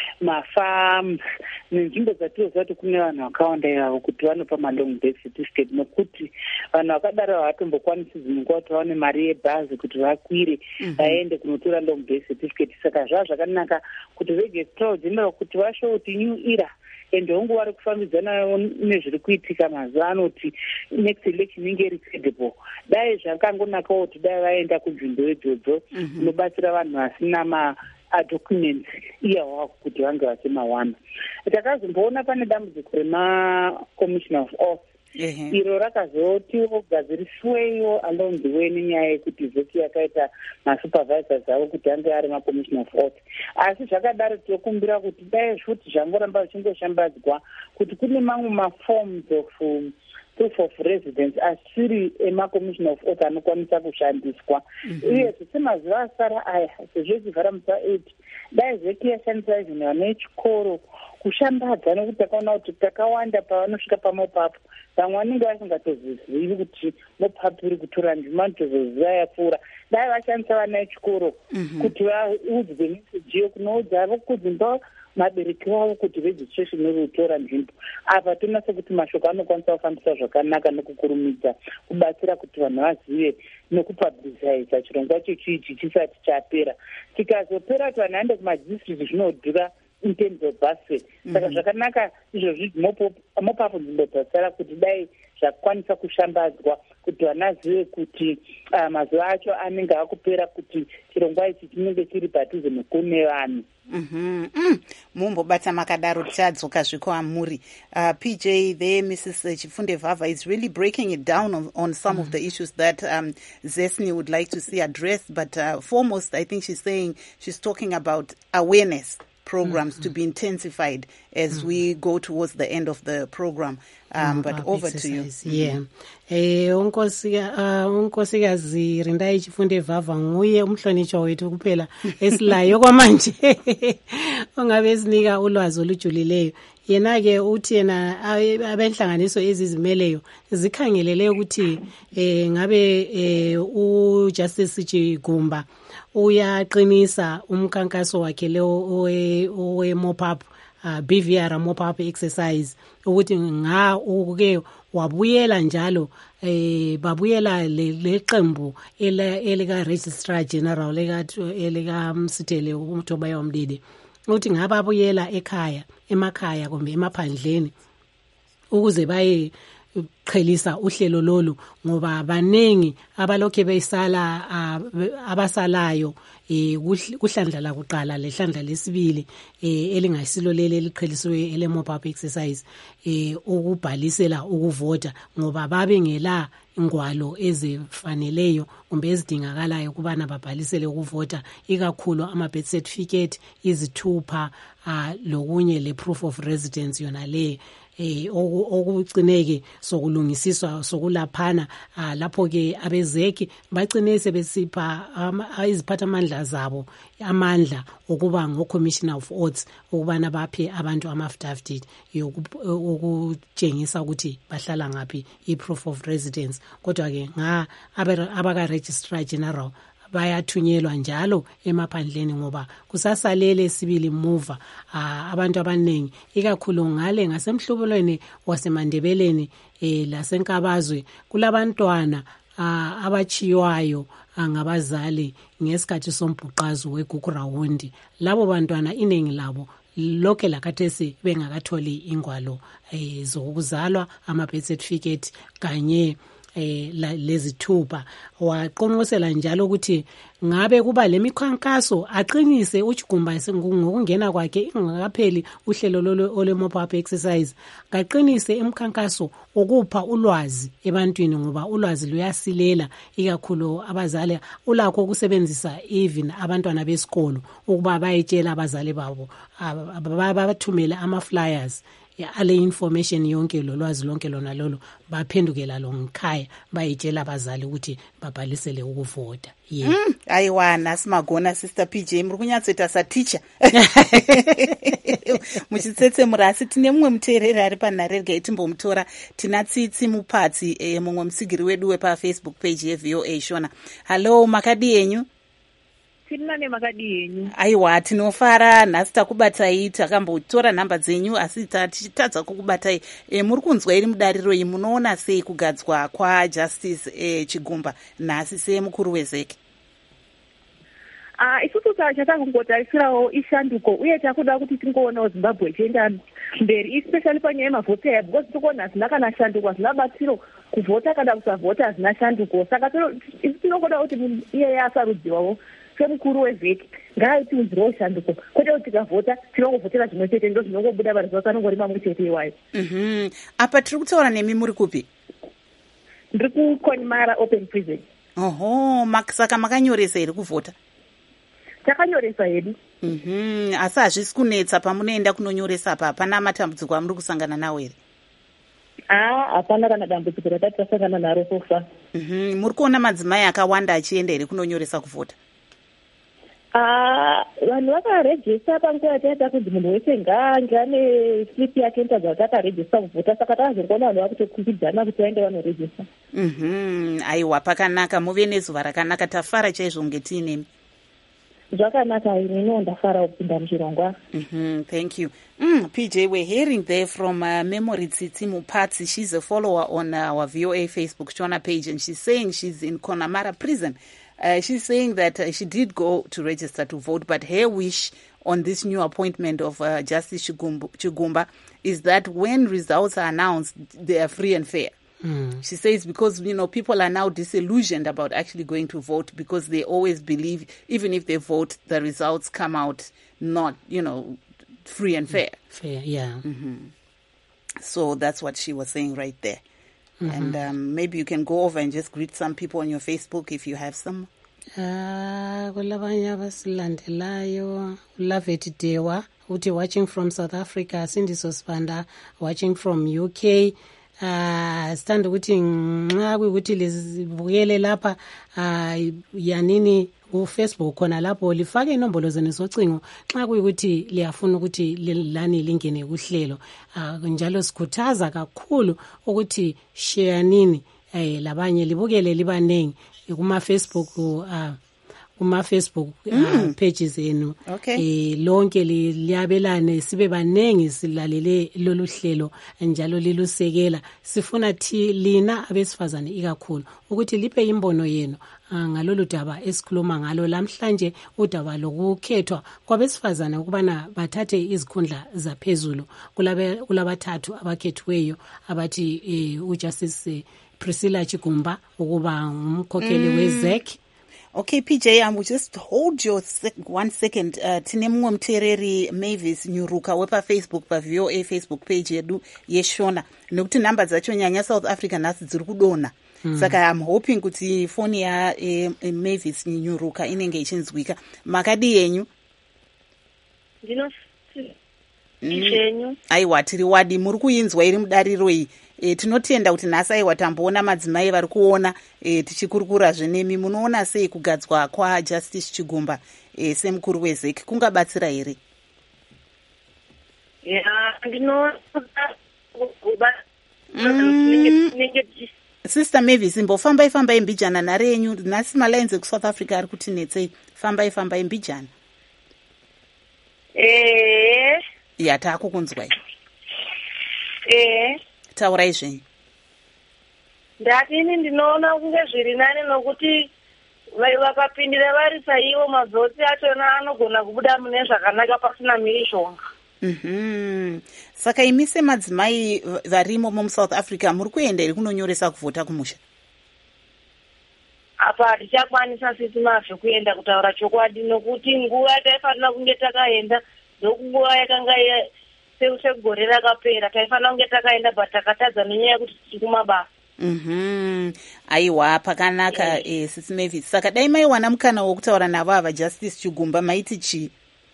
mafarms nenzvimbo dzatinoziva kuti kune vanhu vakawanda ivavo kuti vanopa malong birth certificate, nokuti vanhu vakadaro havatombokwanisi zvinonguva kuti vaone mari yebhazi kuti vakwire vaende kunotora long birth certificate. Saka zvava zvakanaka kuti registrar general kuti vashowe kuti new era ende hongu vari kufambidzana nezviri kuitika mazuva ano kuti next election inge iri credible. Dai zvakangonakawo kuti dai vaenda kunzvimbo idzodzo inobatsira vanhu vasina madocuments iyawo kuti vange vachimawana. Takazomboona pane dambudziko remacommissioner of oath iro rakazotiwo gadzirisiweyo along the way nenyaya yekuti vhoti yakaita masupervisors avo kuti ange ari macommissioner of oath. Asi zvakadaro tinokumbira kuti dai futi zvangoramba zvichingoshambadzwa kuti kune mamwe maforms of um, proof of residence asiri emacommissioner of oath anokwanisa kushandiswa. Uyezve semazuva asara aya sezvo chivhara musi wa-eight dai zveki yashandisa izvino vana vechikoro kushambadza, nekuti takaona kuti takawanda pavanosvika pamop-up vamwe vanenge vasingatozvizivi kuti mop-up iri kutora ndima tozoziva yapfuura. Dai vashandisa vana vechikoro kuti vaudzwe meseji kunoudza kudzimba mabereki vavo kuti registration iri kutora nzvimbo. Apa toona sekuti mashoko anokwanisa kufambisa zvakanaka nekukurumidza kubatsira kuti vanhu vazive nekupubliciza chirongwa chechiichi chisati chapera. Tikazopera kuti vanhu vaende kumadistrict zvinodhura in terms of bus. Saka zvakanaka izvozvi mop-up nzvimbo dzasara kuti dai zvakwanisa kushambadzwa kuti vana vazive kuti mazuva acho anenge akupera kuti chirongwa ichi chinenge chiri padhuze nekune vanhu. Mm-hmm. Mm. Mumbobata makadaro tichadzoka zviko amuri. Uh, P J there, Missus Chifunde Vava is really breaking it down on, on some mm. of the issues that um, Zesni would like to see addressed. But uh, foremost, I think she's saying, she's talking about awareness programs mm-hmm. to be intensified as mm-hmm. we go towards the end of the program. Um, mm, but over exercise. to you. Yeah. Eh unkosikazi Rindai Chifunde Vava nguye umhlonishwa wethu kuphela esilayo kwamanje. ongabe sinika ulwazi olujulileyo. Yena ke uthi yena abenhlanganiso ezizimeleyo zikhangelele ukuthi eh ngabe eh u Justice Chigumba uyaqinisa umkhankaso wakhe lo owe mop up uh, B V R mop up exercise ukuthi nga uke wabuyela njalo eh babuyela leqembu elika Registrar General elika elika Msithele uMthoba Wamdede uthi ngababuyela ekhaya emakhaya kumbe emaphandleni ukuze baye qhelisa uhlelo lolu ngoba abanengi abalokhe besala abasalayo eh kuhlandla la kuqala lehlandla lesibili eh elingasilo lele liqheliswe ele mop up exercise eh ukubhalisela ukuvota ngoba babe ngela ingwalo ezifaneleyo kumbe ezidingakalayo kubana babhalisele ukuvota ikakhulu ama birth certificate izithupha lokunye le proof of residence yona le eh okucineke sokulungisiswa sokulaphana lapho ke abezeki bagcine sebesipha iziphatha amandla zabo amandla okuba ngo commissioner of oaths ukubana baphe abantu ama affidavit yokutshengisa ukuthi bahlala ngapi I proof of residence kodwa ke nga abaka registrar general bayathunyelwa njalo emaphandleni ngoba kusasalele sibili muva abantu abanengi ikakhulu ngale ngasemhlubulweni wasemandebeleni eh lasenkabazwe kulabantwana abachiwayo ngabazali ngesikhathi sombhuqazo weGugurawundi labo bantwana iningi labo lokhe lakathesi bengakatholi ingwalo eh zokuzalwa ama birth certificate kanye eh lezithupha waqonqosela njalo ukuthi ngabe kuba lemikhankaso aqinise uJigumba ngokungena kwakhe ingakapheli uhlelo lolo ole mop up exercise kaqinise imikhankaso okupha ulwazi ebantwini ngoba ulwazi luyasilela ikakhulu abazali ulakho ukusebenzisa even abantwana besikolo ukuba bayetshela abazali babo babathumele ama flyers ale information yonke lolwazi lonke lona lolo baphendukela lo ngikhaya bayitshela abazali ukuthi babhalisele ukuvota yeah mm, ayiwana simagona sister P J muri kunyatseta sa teacher muchitsetse murasi tine mumwe muteereri ari panharerega itimbomutora tina Tsitsi Mupatsi eh, mumwe musigiri wedu wepa Facebook page ye V O A Shona. Hello makadi yenyu tinane makadi yenyu aiwa tinofara nhasi takubatai takambotora nhamba dzenyu asi tichitadza kukubatai e, muri kunzwa iri mudariro iyi munoona sei kugadzwa kwaJustice e, Chigumba nhasi semukuru wezeki ah isusu chatangotarisirawo ishanduko uye takuda kuti tingoona Zimbabwe ichienda mberi especially panyaya yemavhota yayo because tikuona hazina kana shanduko hazina batsiro kuvhota kana kusavhota hazina shanduko saka tinogoda kuti iye asarudziwawo semukuru wezeki ngaitiunzirewo shanduko kwete kuti tikavhota tinongovhotera zvimwe chete ndo zvinongobuda varizvasa anongori mamwe chete iwayo mhm apa tiri kutaura nemi muri kupi ndiri kuKonimara open prison oho saka makanyoresa here kuvhota takanyoresa hedu mhm asi hazvisi kunetsa pamunoenda kunonyoresa apa hapana matambudziko amuri kusangana nawo here ah hapana kana dambudziko ratati tasangana naro sofa mhm muri kuona madzimai akawanda achienda here kunonyoresa kuvhota ah vanhu vakarejista panguva yataita kuti munhu wese ngaange ane slip yake ntadza kuti akarejista kuvhota saka takazongoona vanhu vakutokwikwidzana kuti vaende vanorejista mhm aiwa pakanaka muve nezuva rakanaka tafara chaizvo ngetiinemi zvakanaka inini ndafara kupinda muchirongwa mhm thank you mm P J we're hearing there from uh, Memory Tsitsi Mupatsi. She's a follower on uh, our V O A Facebook Shona page and she's saying she's in Konamara prison. Uh, she's saying that uh, she did go to register to vote, but her wish on this new appointment of uh, Justice Chigumba, Chigumba is that when results are announced, they are free and fair. Mm. She says because, you know, people are now disillusioned about actually going to vote because they always believe, even if they vote, the results come out not, you know, free and fair. Fair, yeah. Mm-hmm. So that's what she was saying right there. Mm-hmm. And um, maybe you can go over and just greet some people on your Facebook if you have some. Ah, kulabanye abasilandelayo Laveti Dewa uthi watching from South Africa, Sindiso Sibanda watching from U K. Ah, stand ukuthi nxa ukuthi lezibukele lapha ah yanini kufacebook khona lapho lifake inombolo zenu zocingo xa kuyikuthi liyafuna ukuthi lani lingene kuhlelo. Uh, njalo sikhuthaza kakhulu ukuthi share nini eh labanye libukele libanengi kuma Facebook uh, kuma Facebook uh, mm. pages enu. Okay. Eh lonke liyabelane sibe banengi silalele lolu hlelo njalo lilusekela. Sifuna thi lina abesifazane ikakhulu ukuthi lipe imbono yenu uh, ngalolu daba esikhuluma ngalo lamhlanje, udaba lokukhethwa kwabesifazane ukubana bathathe izikhundla zaphezulu kulabe kulabathathu abakhethiweyo abathi eh, uJustice eh, Priscilla Chigumba ukuba umkhokheli mm. weZek. Okay, P J, I will just hold your sec one second. Uh, tine mumwe muteereri Mavis Nyuruka wepa Facebook pa V O A Facebook page yedu yeshona nekuti namba dzacho nyanya South Africa nhasi dziri kudonha. Mm. Saka I'm hoping kuti phone ya eh, eh, Mavis Nyuruka inenge ichinzwika. Makadi yenyu? Ndino chenyu. Aiwa tiri wadi muri kuinzwa iri mudariro iyi. E, tinotenda kuti nhasi aiwa tamboona madzimai vari kuona e, tichikurukurazve nemi. Munoona sei kugadzwa kwaJustice Chigumba e, semukuru weZek kungabatsira here? Yeah, ndinoona Sister Mavis, imbofambai fambai mbijana nhare yenyu. Nhasi malines ekuSouth Africa ari kutinetsei. Fambai fambai mbijana. Eh. Ya taakukunzwai. Eh. Taurai zvenyu. Ndatini ndinoona kunge zviri nani nokuti vakapindira vari saivo madzotsi achona anogona kubuda mune zvakanaka pasina mhirizhonga. Mhm. Saka imi semadzimai varimo muSouth Africa muri kuenda here kunonyoresa kuvhota kumusha? Apa hatichakwanisa sisi mazve kuenda kutaura chokwadi nokuti nguva taifanira kunge takaenda ndokunguva yakanga segore rakapera taifanira kunge takaenda but takatadza nenyaya yekuti tiri kumabasa. Mhm. Aiwa pakanaka. Yes. Eh, Sisi Mavis. Saka dai maiwana mukana wokutaura navo ava Justice Chigumba maiti chii?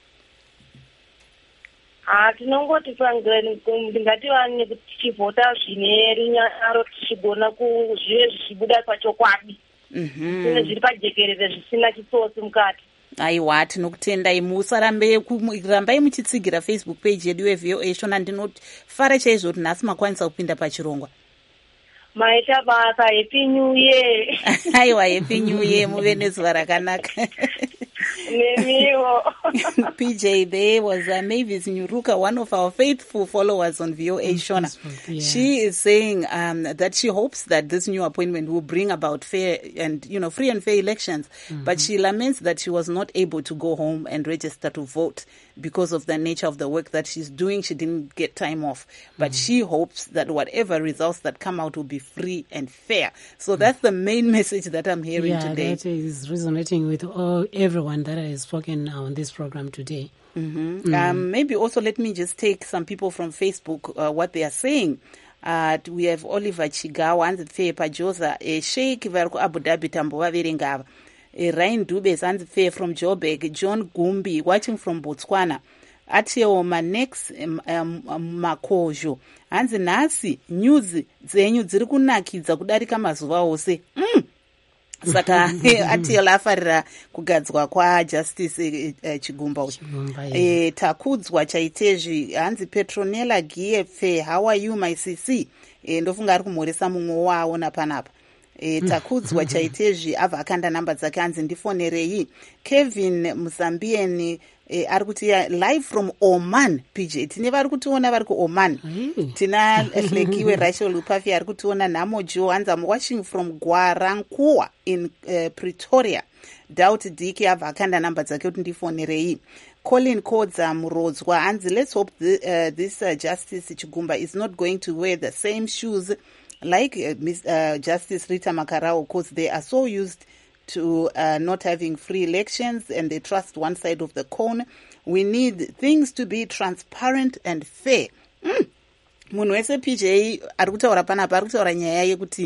Ah, tinongoti ndingativani kuti tichivhota zvine runyaro tichigona kuzvive zvichibuda pachokwadi. Mhm. Zvine zviri pajekerere zvisina chitsotsi mukati. Aiwa tinokutendai musarambe rambai muchitsigira Facebook page yedu yeV O A shona. Ndinofara chaizvo kuti nhasi makwanisa kupinda pachirongwa. Maita basa happy new year. Aiwa happy new year muve nezuva rakanaka. Nemiwo. P J, there was uh, Mavis Nyuruka, one of our faithful followers on V O A Shona. Yeah. She is saying um, that she hopes that this new appointment will bring about fair and, you know, free and fair elections. Mm-hmm. But she laments that she was not able to go home and register to vote because of the nature of the work that she's doing. She didn't get time off. But mm-hmm. she hopes that whatever results that come out will be free and fair. So mm-hmm. that's the main message that I'm hearing yeah, today. That is resonating with all everyone that has spoken on this program today. Mm-hmm. Mm. Um, maybe also let me just take some people from Facebook, uh, what they are saying. Uh, we have Oliver Chigawa, Anzipfe Pajosa, a Sheikh Varko Abu Dhabi Tambova Viringava, a Ryan Dubes, Anzipfe from Joburg, John Gumbi, watching from Botswana, Atio Manex um, um, Makojo, Anzi Nasi, News, Zenyu Zirikunakidza kudarika mazuva ose. Mm. Saka ati lafarira kugadzwa kwa Justice uh, Chigumba. Chigumba yeah. E, takudzwa chaitezvi hanzi Petronella Giepfe, how are you my C C? E, ndofunga ari kumhoresa mumwe wawo napanapa. E, takudzwa chaitezvi abva akanda namba dzake hanzi ndifonerei. Kevin Muzambieni e, ari kuti live from Oman. P J tine vari kutiona vari kuOman. Mm. Tina Hlekiwe Rachel Lupafi ari kutiona Namo Joe hanzi I'm watching from Guarankuwa in uh, Pretoria. Doubt Diki abva akanda namba dzake kuti ndifonerei. Colin Kodza Murodzwa hanzi let's hope the, uh, this uh, Justice Chigumba is not going to wear the same shoes like uh, Miss, uh, Justice Rita Makarao, because they are so used to uh, not having free elections and they trust one side of the coin. We need things to be transparent and fair. Mm. Munhu wese P J ari kutaura panapa ari kutaura nyaya yekuti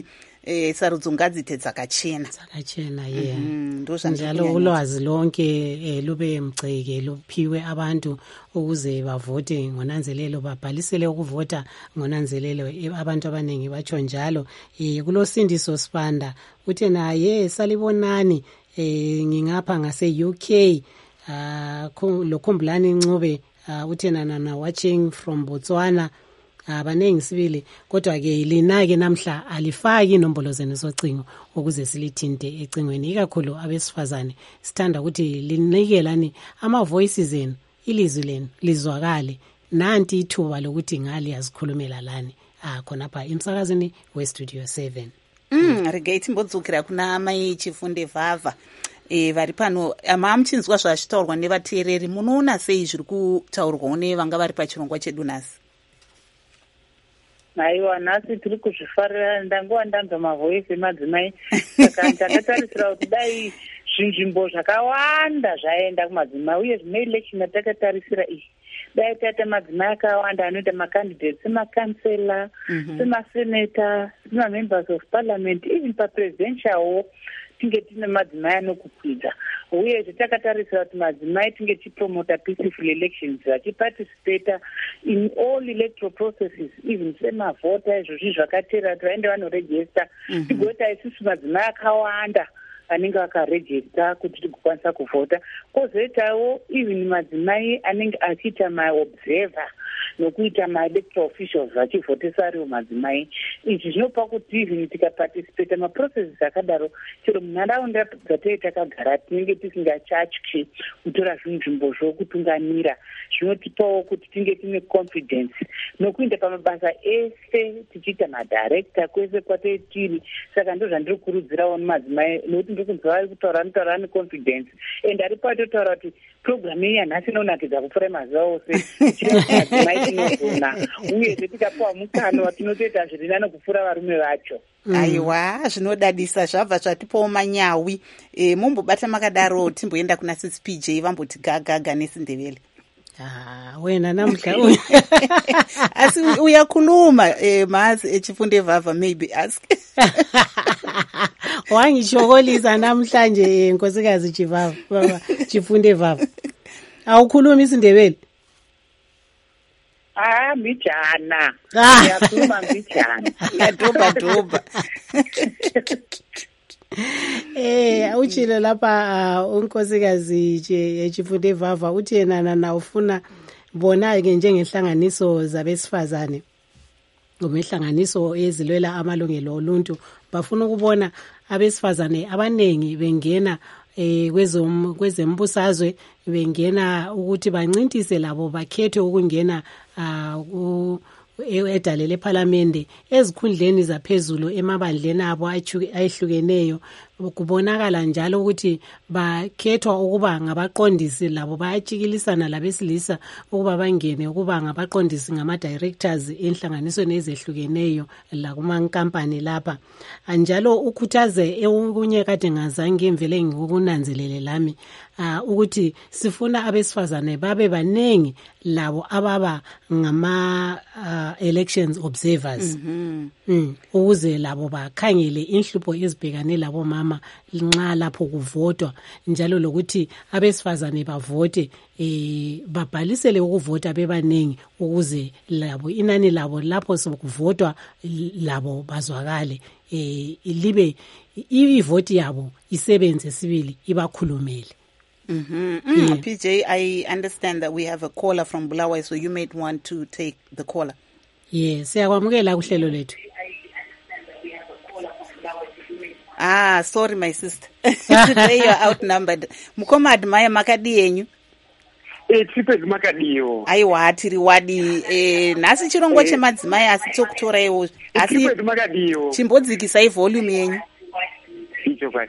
eh sarudzo ngadzite dzakachena dzakachena yeah ndozvanjalo ulwazi lonke eh, lube mgceke luphiwe abantu ukuze bavote ngonanzelelo babhalisele ukuvota ngonanzelelo abantu abaningi batsho njalo eh kulosindiso Sibanda uthi naye salibonani eh ngingapha ngase U K ah uh, lokhumbulani Ncube uh, uthi nana watching from Botswana abanengi sibili kodwa ke lina ke namhla alifaki inombolo zenu zocingo ukuze silithinte ecingweni ikakhulu abesifazane sithanda ukuthi linikelani ama voices enu ilizwi lenu lizwakale nanti ithuba lokuthi ngali yazikhulumela lani ah khona pha emsakazini we Studio seven. Mm regaiti mbodzukira kuna mai Chifunde Vava eh vari pano amamchinzwa zvashitaurwa nevateereri munoona sei zviri kutaurwa nevanga vari pachirongwa chedu nhasi. Aiwa nhasi tiri kuzvifarira ndangowa ndanzwa mavhoisi emadzimai saka ndakatarisira kuti dai zvinzvimbo zvakawanda zvaenda kumadzimai uye zvine election yatakatarisira iyi dai taita madzimai akawanda anoita macandidates semakansela semasenata semamembers of parliament even papresidential tinge tine madzimai anokukwidza uye takatarisira kuti madzimai tinge tipromota peaceful elections vachiparticipata in all electoral processes even semavhota izvo zvi zvakatera kuti vaende vanorejista tigoita isusu madzimai akawanda anenge akarejista kuti tigokwanisa kuvhota kozoitawo even madzimai anenge achiita maobserver nokuita maelectoral officials vachivhotesa ariwo madzimai izvi zvinopa kuti even tikaparticipata maprocesses akadaro chero munharaunda dzatei takagara tinenge tisingachatyi kutora zvinzvimbo zvokutungamira zvinotipawo kuti tinge tine confidence nokuinda pamabasa ese tichiita madirector kwese kwatei tiri saka ndo zvandiri kurudzirawo madzimai nokuti ndiri kunzwa vari kutaura anotaura ane confidence and ari patotaura kuti programu iyi yanhasi inonakidza kupfuura mazuva ose madzimai tinogona uye tikapiwa mukana watinotoita zviri nani kupfuura varume vacho. Aiwa zvinodadisa zvabva zvatipawo manyawi e, mumbobata makadaro timboenda kuna Sisi P J vamboti gagaga nesindevele. Ah wena namhla asi uyakhuluma eh mazi Chifunde Vava maybe ask wangichokolisa namhlanje inkosikazi Chivava baba Chifunde Vava awukhuluma isindebele. Ah mijana yakhuluma mijana yadobha dobha eh uchilo lapha unkosikazi je Chifunde Vava uthi yena na ufuna bona ke njengehlanganiso zabesifazane ngomehlanganiso ezilwela amalungelo oluntu bafuna ukubona abesifazane abanengi bengena eh kwezom kwezembusazwe bengena ukuthi bancintise labo bakhethe ukungena uh, edalele eParliament ezikhundleni zaphezulu emabandleni abo ayihlukeneyo kubonakala njalo ukuthi bakhethwa ukuba ngabaqondisi labo bayatshikilisana labesilisa ukuba bangene ukuba ngabaqondisi ngama directors enhlanganisweni ezehlukeneyo la kuma company lapha njalo ukhuthaze okunye kade ngazange ngivele ngikunanzelele lami uh, ukuthi sifuna abesifazane babe banengi labo ababa ngama uh, elections observers mhm mm ukuze labo bakhangele inhlupho ezibhekane labo mama nxa lapho kuvotwa njalo lokuthi abesifazane bavote eh babhalisele ukuvota bebanengi ukuze labo inani labo lapho sokuvotwa labo bazwakale eh libe ivoti yabo isebenze sibili ibakhulumele. Mhm mm yeah. P J, I understand that we have a caller from Bulawayo, so you might want to take the caller. Yes, siyakwamukela kuhlelo lethu. Ah, sorry my sister. Today you are outnumbered. Mukoma admire makadi yenyu. Eh tipe makadiyo. Aiwa tiri wadi eh nasi chirongo chemadzimai asi chokutora iwo. Asi tipe makadiyo. Chimbodzikisa i volume yenyu. Icho kwati.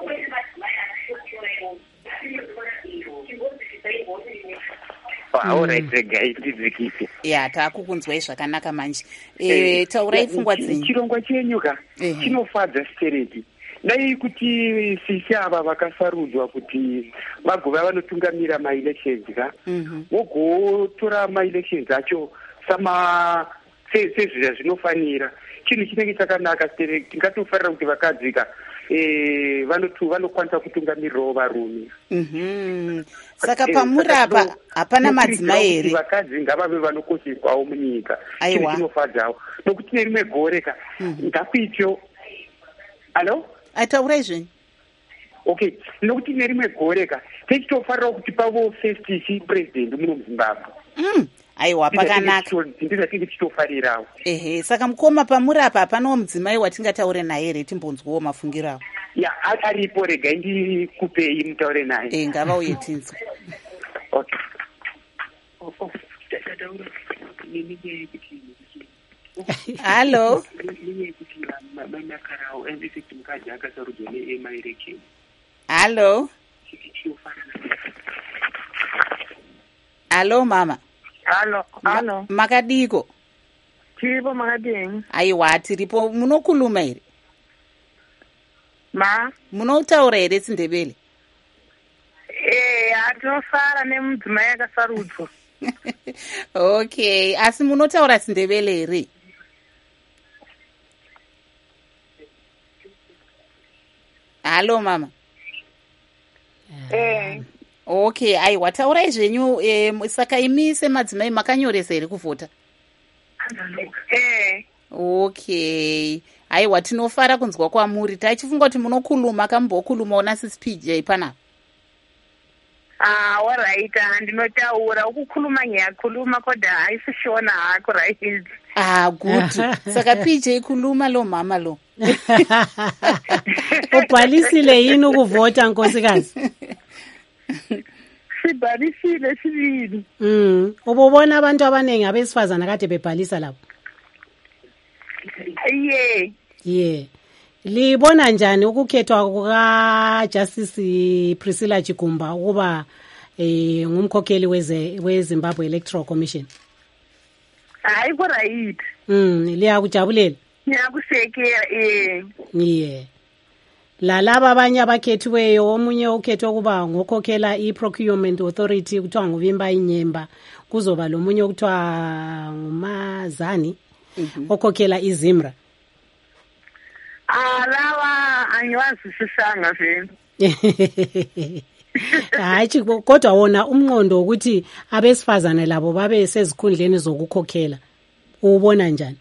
Alright, guys, tidzikise. Yeah, takukunzwai zvakanaka manje. Eh taurai pfungwa dzenyu. Chirongwa chenyuka chinofadza stereti. Dai kuti sisi ava vakasarudzwa kuti vagova vanotungamira ma elections ka. Mhm. Vogotora ma elections acho sama sezvizva zvinofanira chinhu chinenge chakanaka tingatofarira kuti vakadzika eh vanokwanisa kutungamirirawo varume. Mhm. Saka pamurapa hapana madzimai here vakadzi ngavave vanokosheswawo munyika. Chinhu chinofadzawo nokuti nerimwe gore ka ngakuityo. Alo? Ataurai zvenyu. Okay, nokuti nerimwe gore ka tichitofarira kuti pavo first chi president muno muZimbabwe. Mm. Aiwa pakanaka. Ndizvo tichitofarirawo. Ehe, saka mukoma pamurapa hapanawo mudzimai watingataure naye here timbonzwawo mafungiro awo. Ya, aripo rega ndikupei mutaure naye. Eh, ngavauye tinzwe. Okay. Hello. Hello. Hello mama. Hello, hello. Makadiko. Tiripo makadini. Aiwa, tiripo munokuluma here. Ma? Munotaura here tsindebele. Eh, atinofara nemudzimai akasarudzwa. Okay, asi munotaura tsindebele here. Hello mama. Eh. Okay, aiwa taurai zvenyu eh, saka imi semadzimai makanyoresa here kuvhota? Eh. Okay. Aiwa tinofara kunzwa kwamuri. Taichifunga kuti munokuluma kambokuluma ona sisi P J panapa. Ah, alright, ndinotaura ukukhuluma ngiyakhuluma kodwa ayisishona hakho right. Ah, good. Saka P J khuluma lo mama lo. Ubhalisile yini ukuvota nkosikazi? Sibhalisile sibili. Mm, ububona abantu abanengi abesifazana kade bebhalisa lapho. Yeah. Yeah. Libona njani ukukhethwa kuka Justice Priscilla Chikumba ukuba eh ngumkhokheli weze weZimbabwe Electoral Commission? Hayi ko right. Mm, liyakujabulela. Ngiyakusekela eh. Yeah. La laba abanye abakhethiweyo omunye ukhethwa kuba ngokhokhela iProcurement Authority kuthiwa nguvimba inyemba kuzoba lomunye kuthiwa ngumazani okhokhela iZimra. Ah, lawa angiwazisisanga vele. Hayi kodwa wona umnqondo ukuthi abesifazane labo babe sezikhundleni zokukhokhela ubona njani?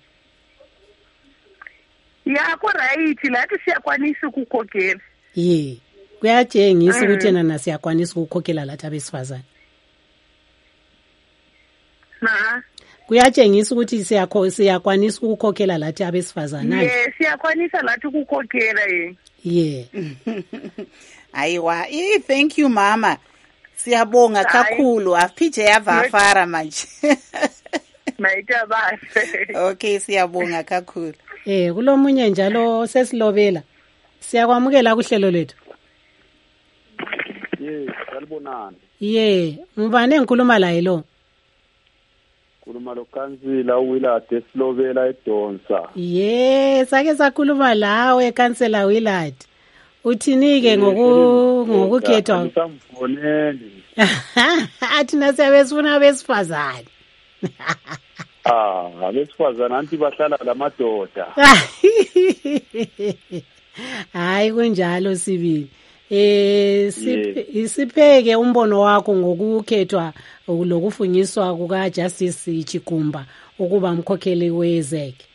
Ya ko right lathi siyakwanisa ukukhokhela. Yeah. Kuyatshengisa ukuthi yena nasiyakwanisa ukukhokhela lathi abesifazane. Na kuyatshengisa ukuthi siyakho siyakwanisa ukukhokhela lathi abesifazane. Yeah, siyakwanisa lathi ukukhokhela eh. Yeah. Aiwa, eh thank you mama. Siyabonga kakhulu. P J avafara manje. Maita base. Okay, siyabonga kakhulu. Eh kulomunye njalo sesilobela. Siyakwamukela kuhlelo lethu. Yes, salibonani. Yeah, ngubani engikhuluma la yilo? Khuluma lo kansila uWillard esilobela eDonsa. Yes, ake sakhuluma lawe kansela Willard. Uthinike ngoku ngokukhethwa. Ngisamfoneni. Athi nasebesifuna abesifazane. Ah, abesifazane anti bahlala lamadoda. Hayi kunjalo sibili. Eh isipheke umbono wakho ngokukhethwa lokufunyiswa kuka Justice Chikumba ukuba umkhokheli wezeke.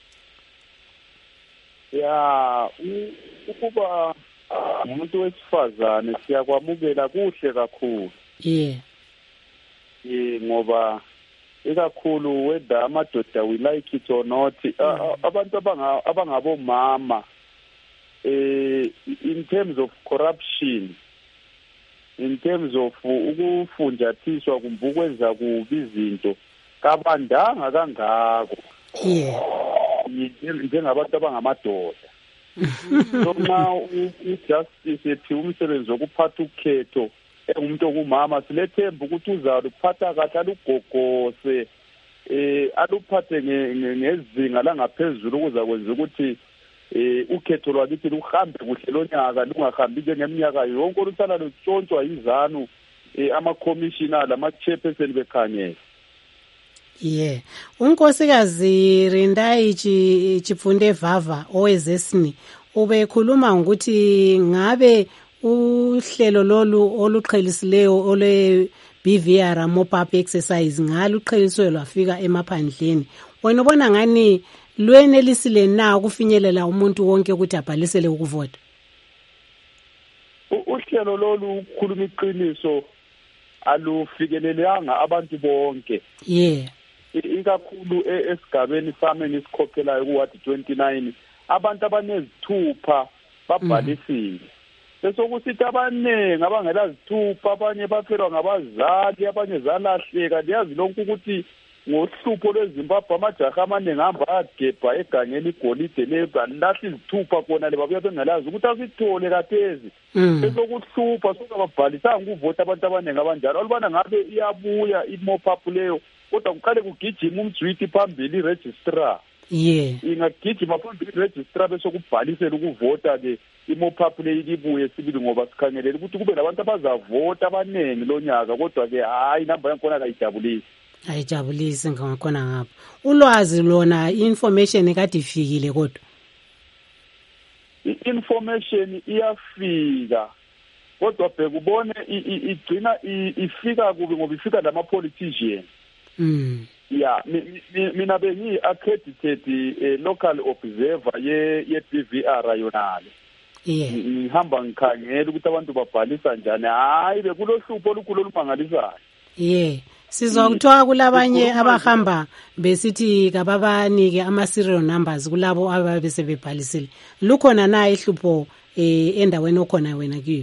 Ya, ukuba umuntu wesifazane siyakwamukela kuhle kakhulu. Yeah. Eh ngoba ikakhulu whether amadoda we like it or not abantu abanga abangabomama eh in terms of corruption, in terms of ukufunjathiswa kumbukwenza kubi izinto kabandanga kangako. Yeah. Njengabantu abangamadoda. So now ujustice ethi umsebenzi wokuphatha ukhetho engumuntu okumama silethemba ukuthi uzalo ukuphatha kahle alugogose eh aluphathe ngezinga langaphezulu ukuza kwenza ukuthi eh ukhetho lwakithi luhambe kuhle lonyaka lungahambi njengeminyaka yonke olutshala lutshontshwa yizanu eh ama commissioner lama chairperson bekhangela. Yeah. Unkosikazi Rindai Chipfunde Vava owezesini ubekhuluma ngokuthi ngabe uhlelo lolu oluqhelisileyo ole B V R mop-up exercise ngaluqheliswe lwafika emaphandleni. Wena ubona ngani lwenelisile na ukufinyelela umuntu wonke ukuthi abhalisele ukuvota? Uhlelo lolu ukukhuluma iqiniso alufikelelanga abantu bonke. Yeah. Ikakhulu esigabeni sami nisikhokhelayo ku ward twenty-nine abantu abanezithupha babhalisile. Bese kusithi abaningi abangela zithupha abanye baphelwa ngabazali abanye zalahleka liyazi lonke ukuthi ngohlupho lweZimbabwe amajaha amaningi hamba agebha egangeni igolide lebalahle izithupha khona lebabuya bengelazi ukuthi asithole kathezi. Bese kuhlupha sokubhalisanga ukuvota abantu abaningi abanjalo alubana ngabe iyabuya i-mop-up leyo kodwa kuqale kugijima umzwiti phambili i-registrar. Yeah. Ingagijima phambili i-registrar bese kubhalisela ukuvota ke i-mop-up leyo ibuye sibili ngoba sikhangelela ukuthi kube labantu abazavota abaningi lonyaka kodwa ke hayi inamba yakhona kayijabulisi. Ayijabulisi ngakhona ngapha. Ulwazi lona information ekade ifikile kodwa. I-information iyafika kodwa bheka ubone igcina ifika kubi ngoba ifika lama politicians. Mm. Yeah, mina bengi accredited local observer ye ye B V R yonale. Yeah. Ngihamba ngikhangela ukuthi abantu babhalisa njani. Hayi bekulohlupho olukhulu olumangalisayo. Yeah. Sizokuthola kulabanye abahamba besithi kababanike ama serial numbers kulabo ababe sebebhalisile. Lukhona na ihlupho eh endaweni okhona wena kiyo?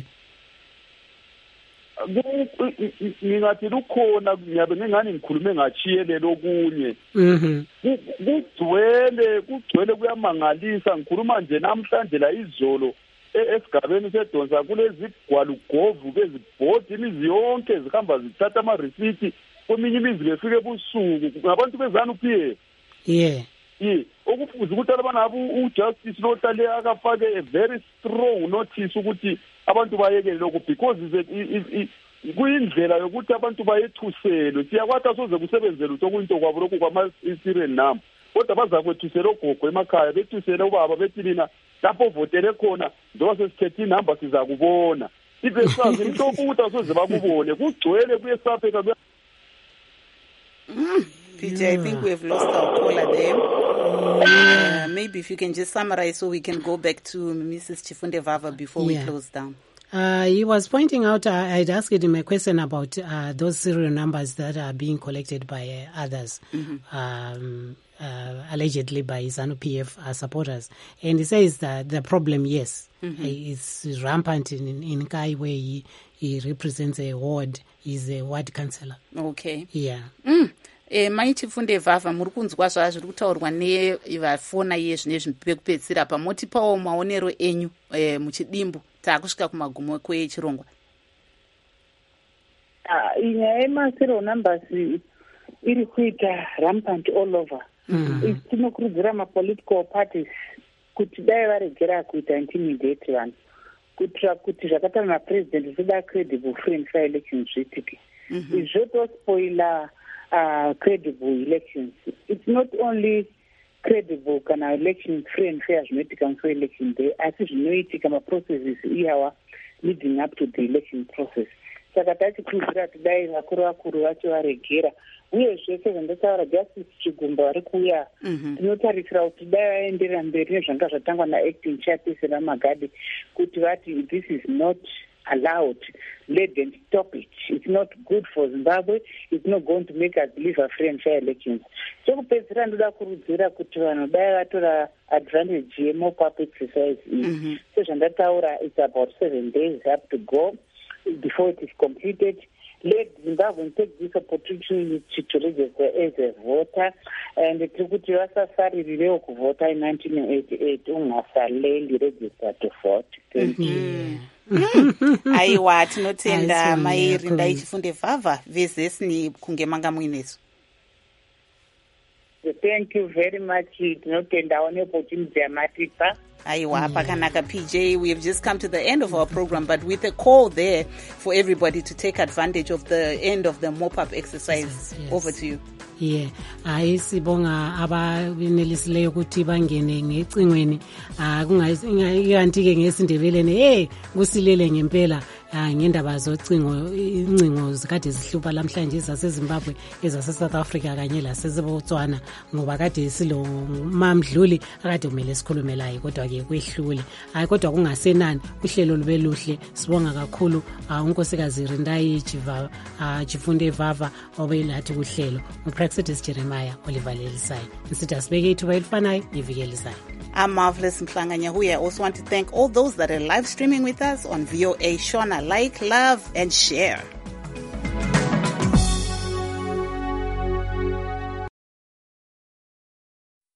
Ngingathi lukhona ngiyabe ngingani ngikhulume ngachiyelelo okunye. Mhm. Kugcwele kugcwele kuyamangalisa ngikhuluma nje namhlanje la izolo esigabeni sedonsa kulezi gwalogovu bezibhodi imizi yonke zihamba zithatha ama receipt kweminye imizi befike ebusuku ngabantu bezana uphiye. Yeah. Yeah, okufuze ukuthi abanabu ujustice lohlale akafake a very strong notice ukuthi abantu bayekele lokho because kuyindlela yokuthi abantu bayethuselwe siyakwatha soze kusebenzele utho kuyinto kwabo lokho kwama serial number kodwa baza kwethusela ogogo emakhaya bethusele ubaba bethi mina lapho votele khona njengoba sesithethe inamba siza kubona ibe sazi inhloko ukuthi asoze bakubone kugcwele kuye sapheka. P J, I think we have lost our caller there. Uh, maybe if you can just summarize so we can go back to Missus Chifunde Vava before yeah. we close down. Uh, he was pointing out, uh, I'd asked him a question about uh, those serial numbers that are being collected by uh, others, mm-hmm. um, uh, allegedly by ZANU-P F uh, supporters. And he says that the problem, yes, mm-hmm. is rampant in, in Kai where he, he represents a ward, he's a ward councillor. Okay. Yeah. Mm. Eh mai Chifunde Vava muri kunzwa zva zviri kutaurwa nevafona yezvine zvekupedzisira pamoti pawo maonero enyu eh muchidimbu takusvika kumagumo kwechirongwa. Ah inyaya yemaserial numbers iri kuita rampant all over. Tinokurudzira ma-political parties kuti dai varegera kuita intimidate vanhu kuitira kuti zvakaita mapresident zvida credible free and fair elections zviitike. Zvotospoila Uh, credible elections. It's not only credible kana election free and fair zvinoitika musi election day asi zvinoitika maprocesses iyawa leading up to the election process. Saka tachikurudzira kuti dai vakuru vakuru vacho varegera uyezve sezvandataura Justice Chigumba vari kuuya tinotarisira kuti dai vaenderera mberi nezvanga zvatangwa naacting chairperson Ramagadi kuti vati this is not allowed, let them stop it. It's not good for Zimbabwe. It's not going to make us live a free and fair elections. So kupedzera ndoda kurudzira kuti vanhu dai vatora advantage yemop-up exercise iyi. So zvandataura it's about seven days have to go before it is completed. Let Zimbabwe take this opportunity to register as a voter and tiri kuti vasasaririrewo kuvota in nineteen eighty-eight ungasaleli register to vote. Thank you. Aiwa tinotenda mai Rindai Chifunde Vava vezesini kunge manga muinesu. Thank you very much. Tinotenda one opportunity yamatipa. Aiwa pakanaka P J, we have just come to the end of our program, but with a call there for everybody to take advantage of the end of the mop-up exercise. Yes. Over to you. yeah hayi sibonga abenelisileyo ukuthi bangene ngecingweni kungayikanti ke ngesindebeleni hey kusilele ngempela ngendaba zocingo incingo zikade zihlupha lamhlanje zaseZimbabwe ezase-South Africa kanye laseBotswana ngoba kade silo mamdluli akade kumele sikhulume laye kodwa ke kwehlule hayi kodwa kungasenani uhlelo lube luhle sibonga kakhulu unkosikazi Rindayi Jiva Jifunde Vava obelathi kuhlelo uPraxidis Jeremiah Oliver Lelisai nsithi asibeke ithuba elifanayo ivikelisayo. I'm Marvelous Mhlanganya, who I also want to thank all those that are live streaming with us on V O A Shona. Like, love, and share.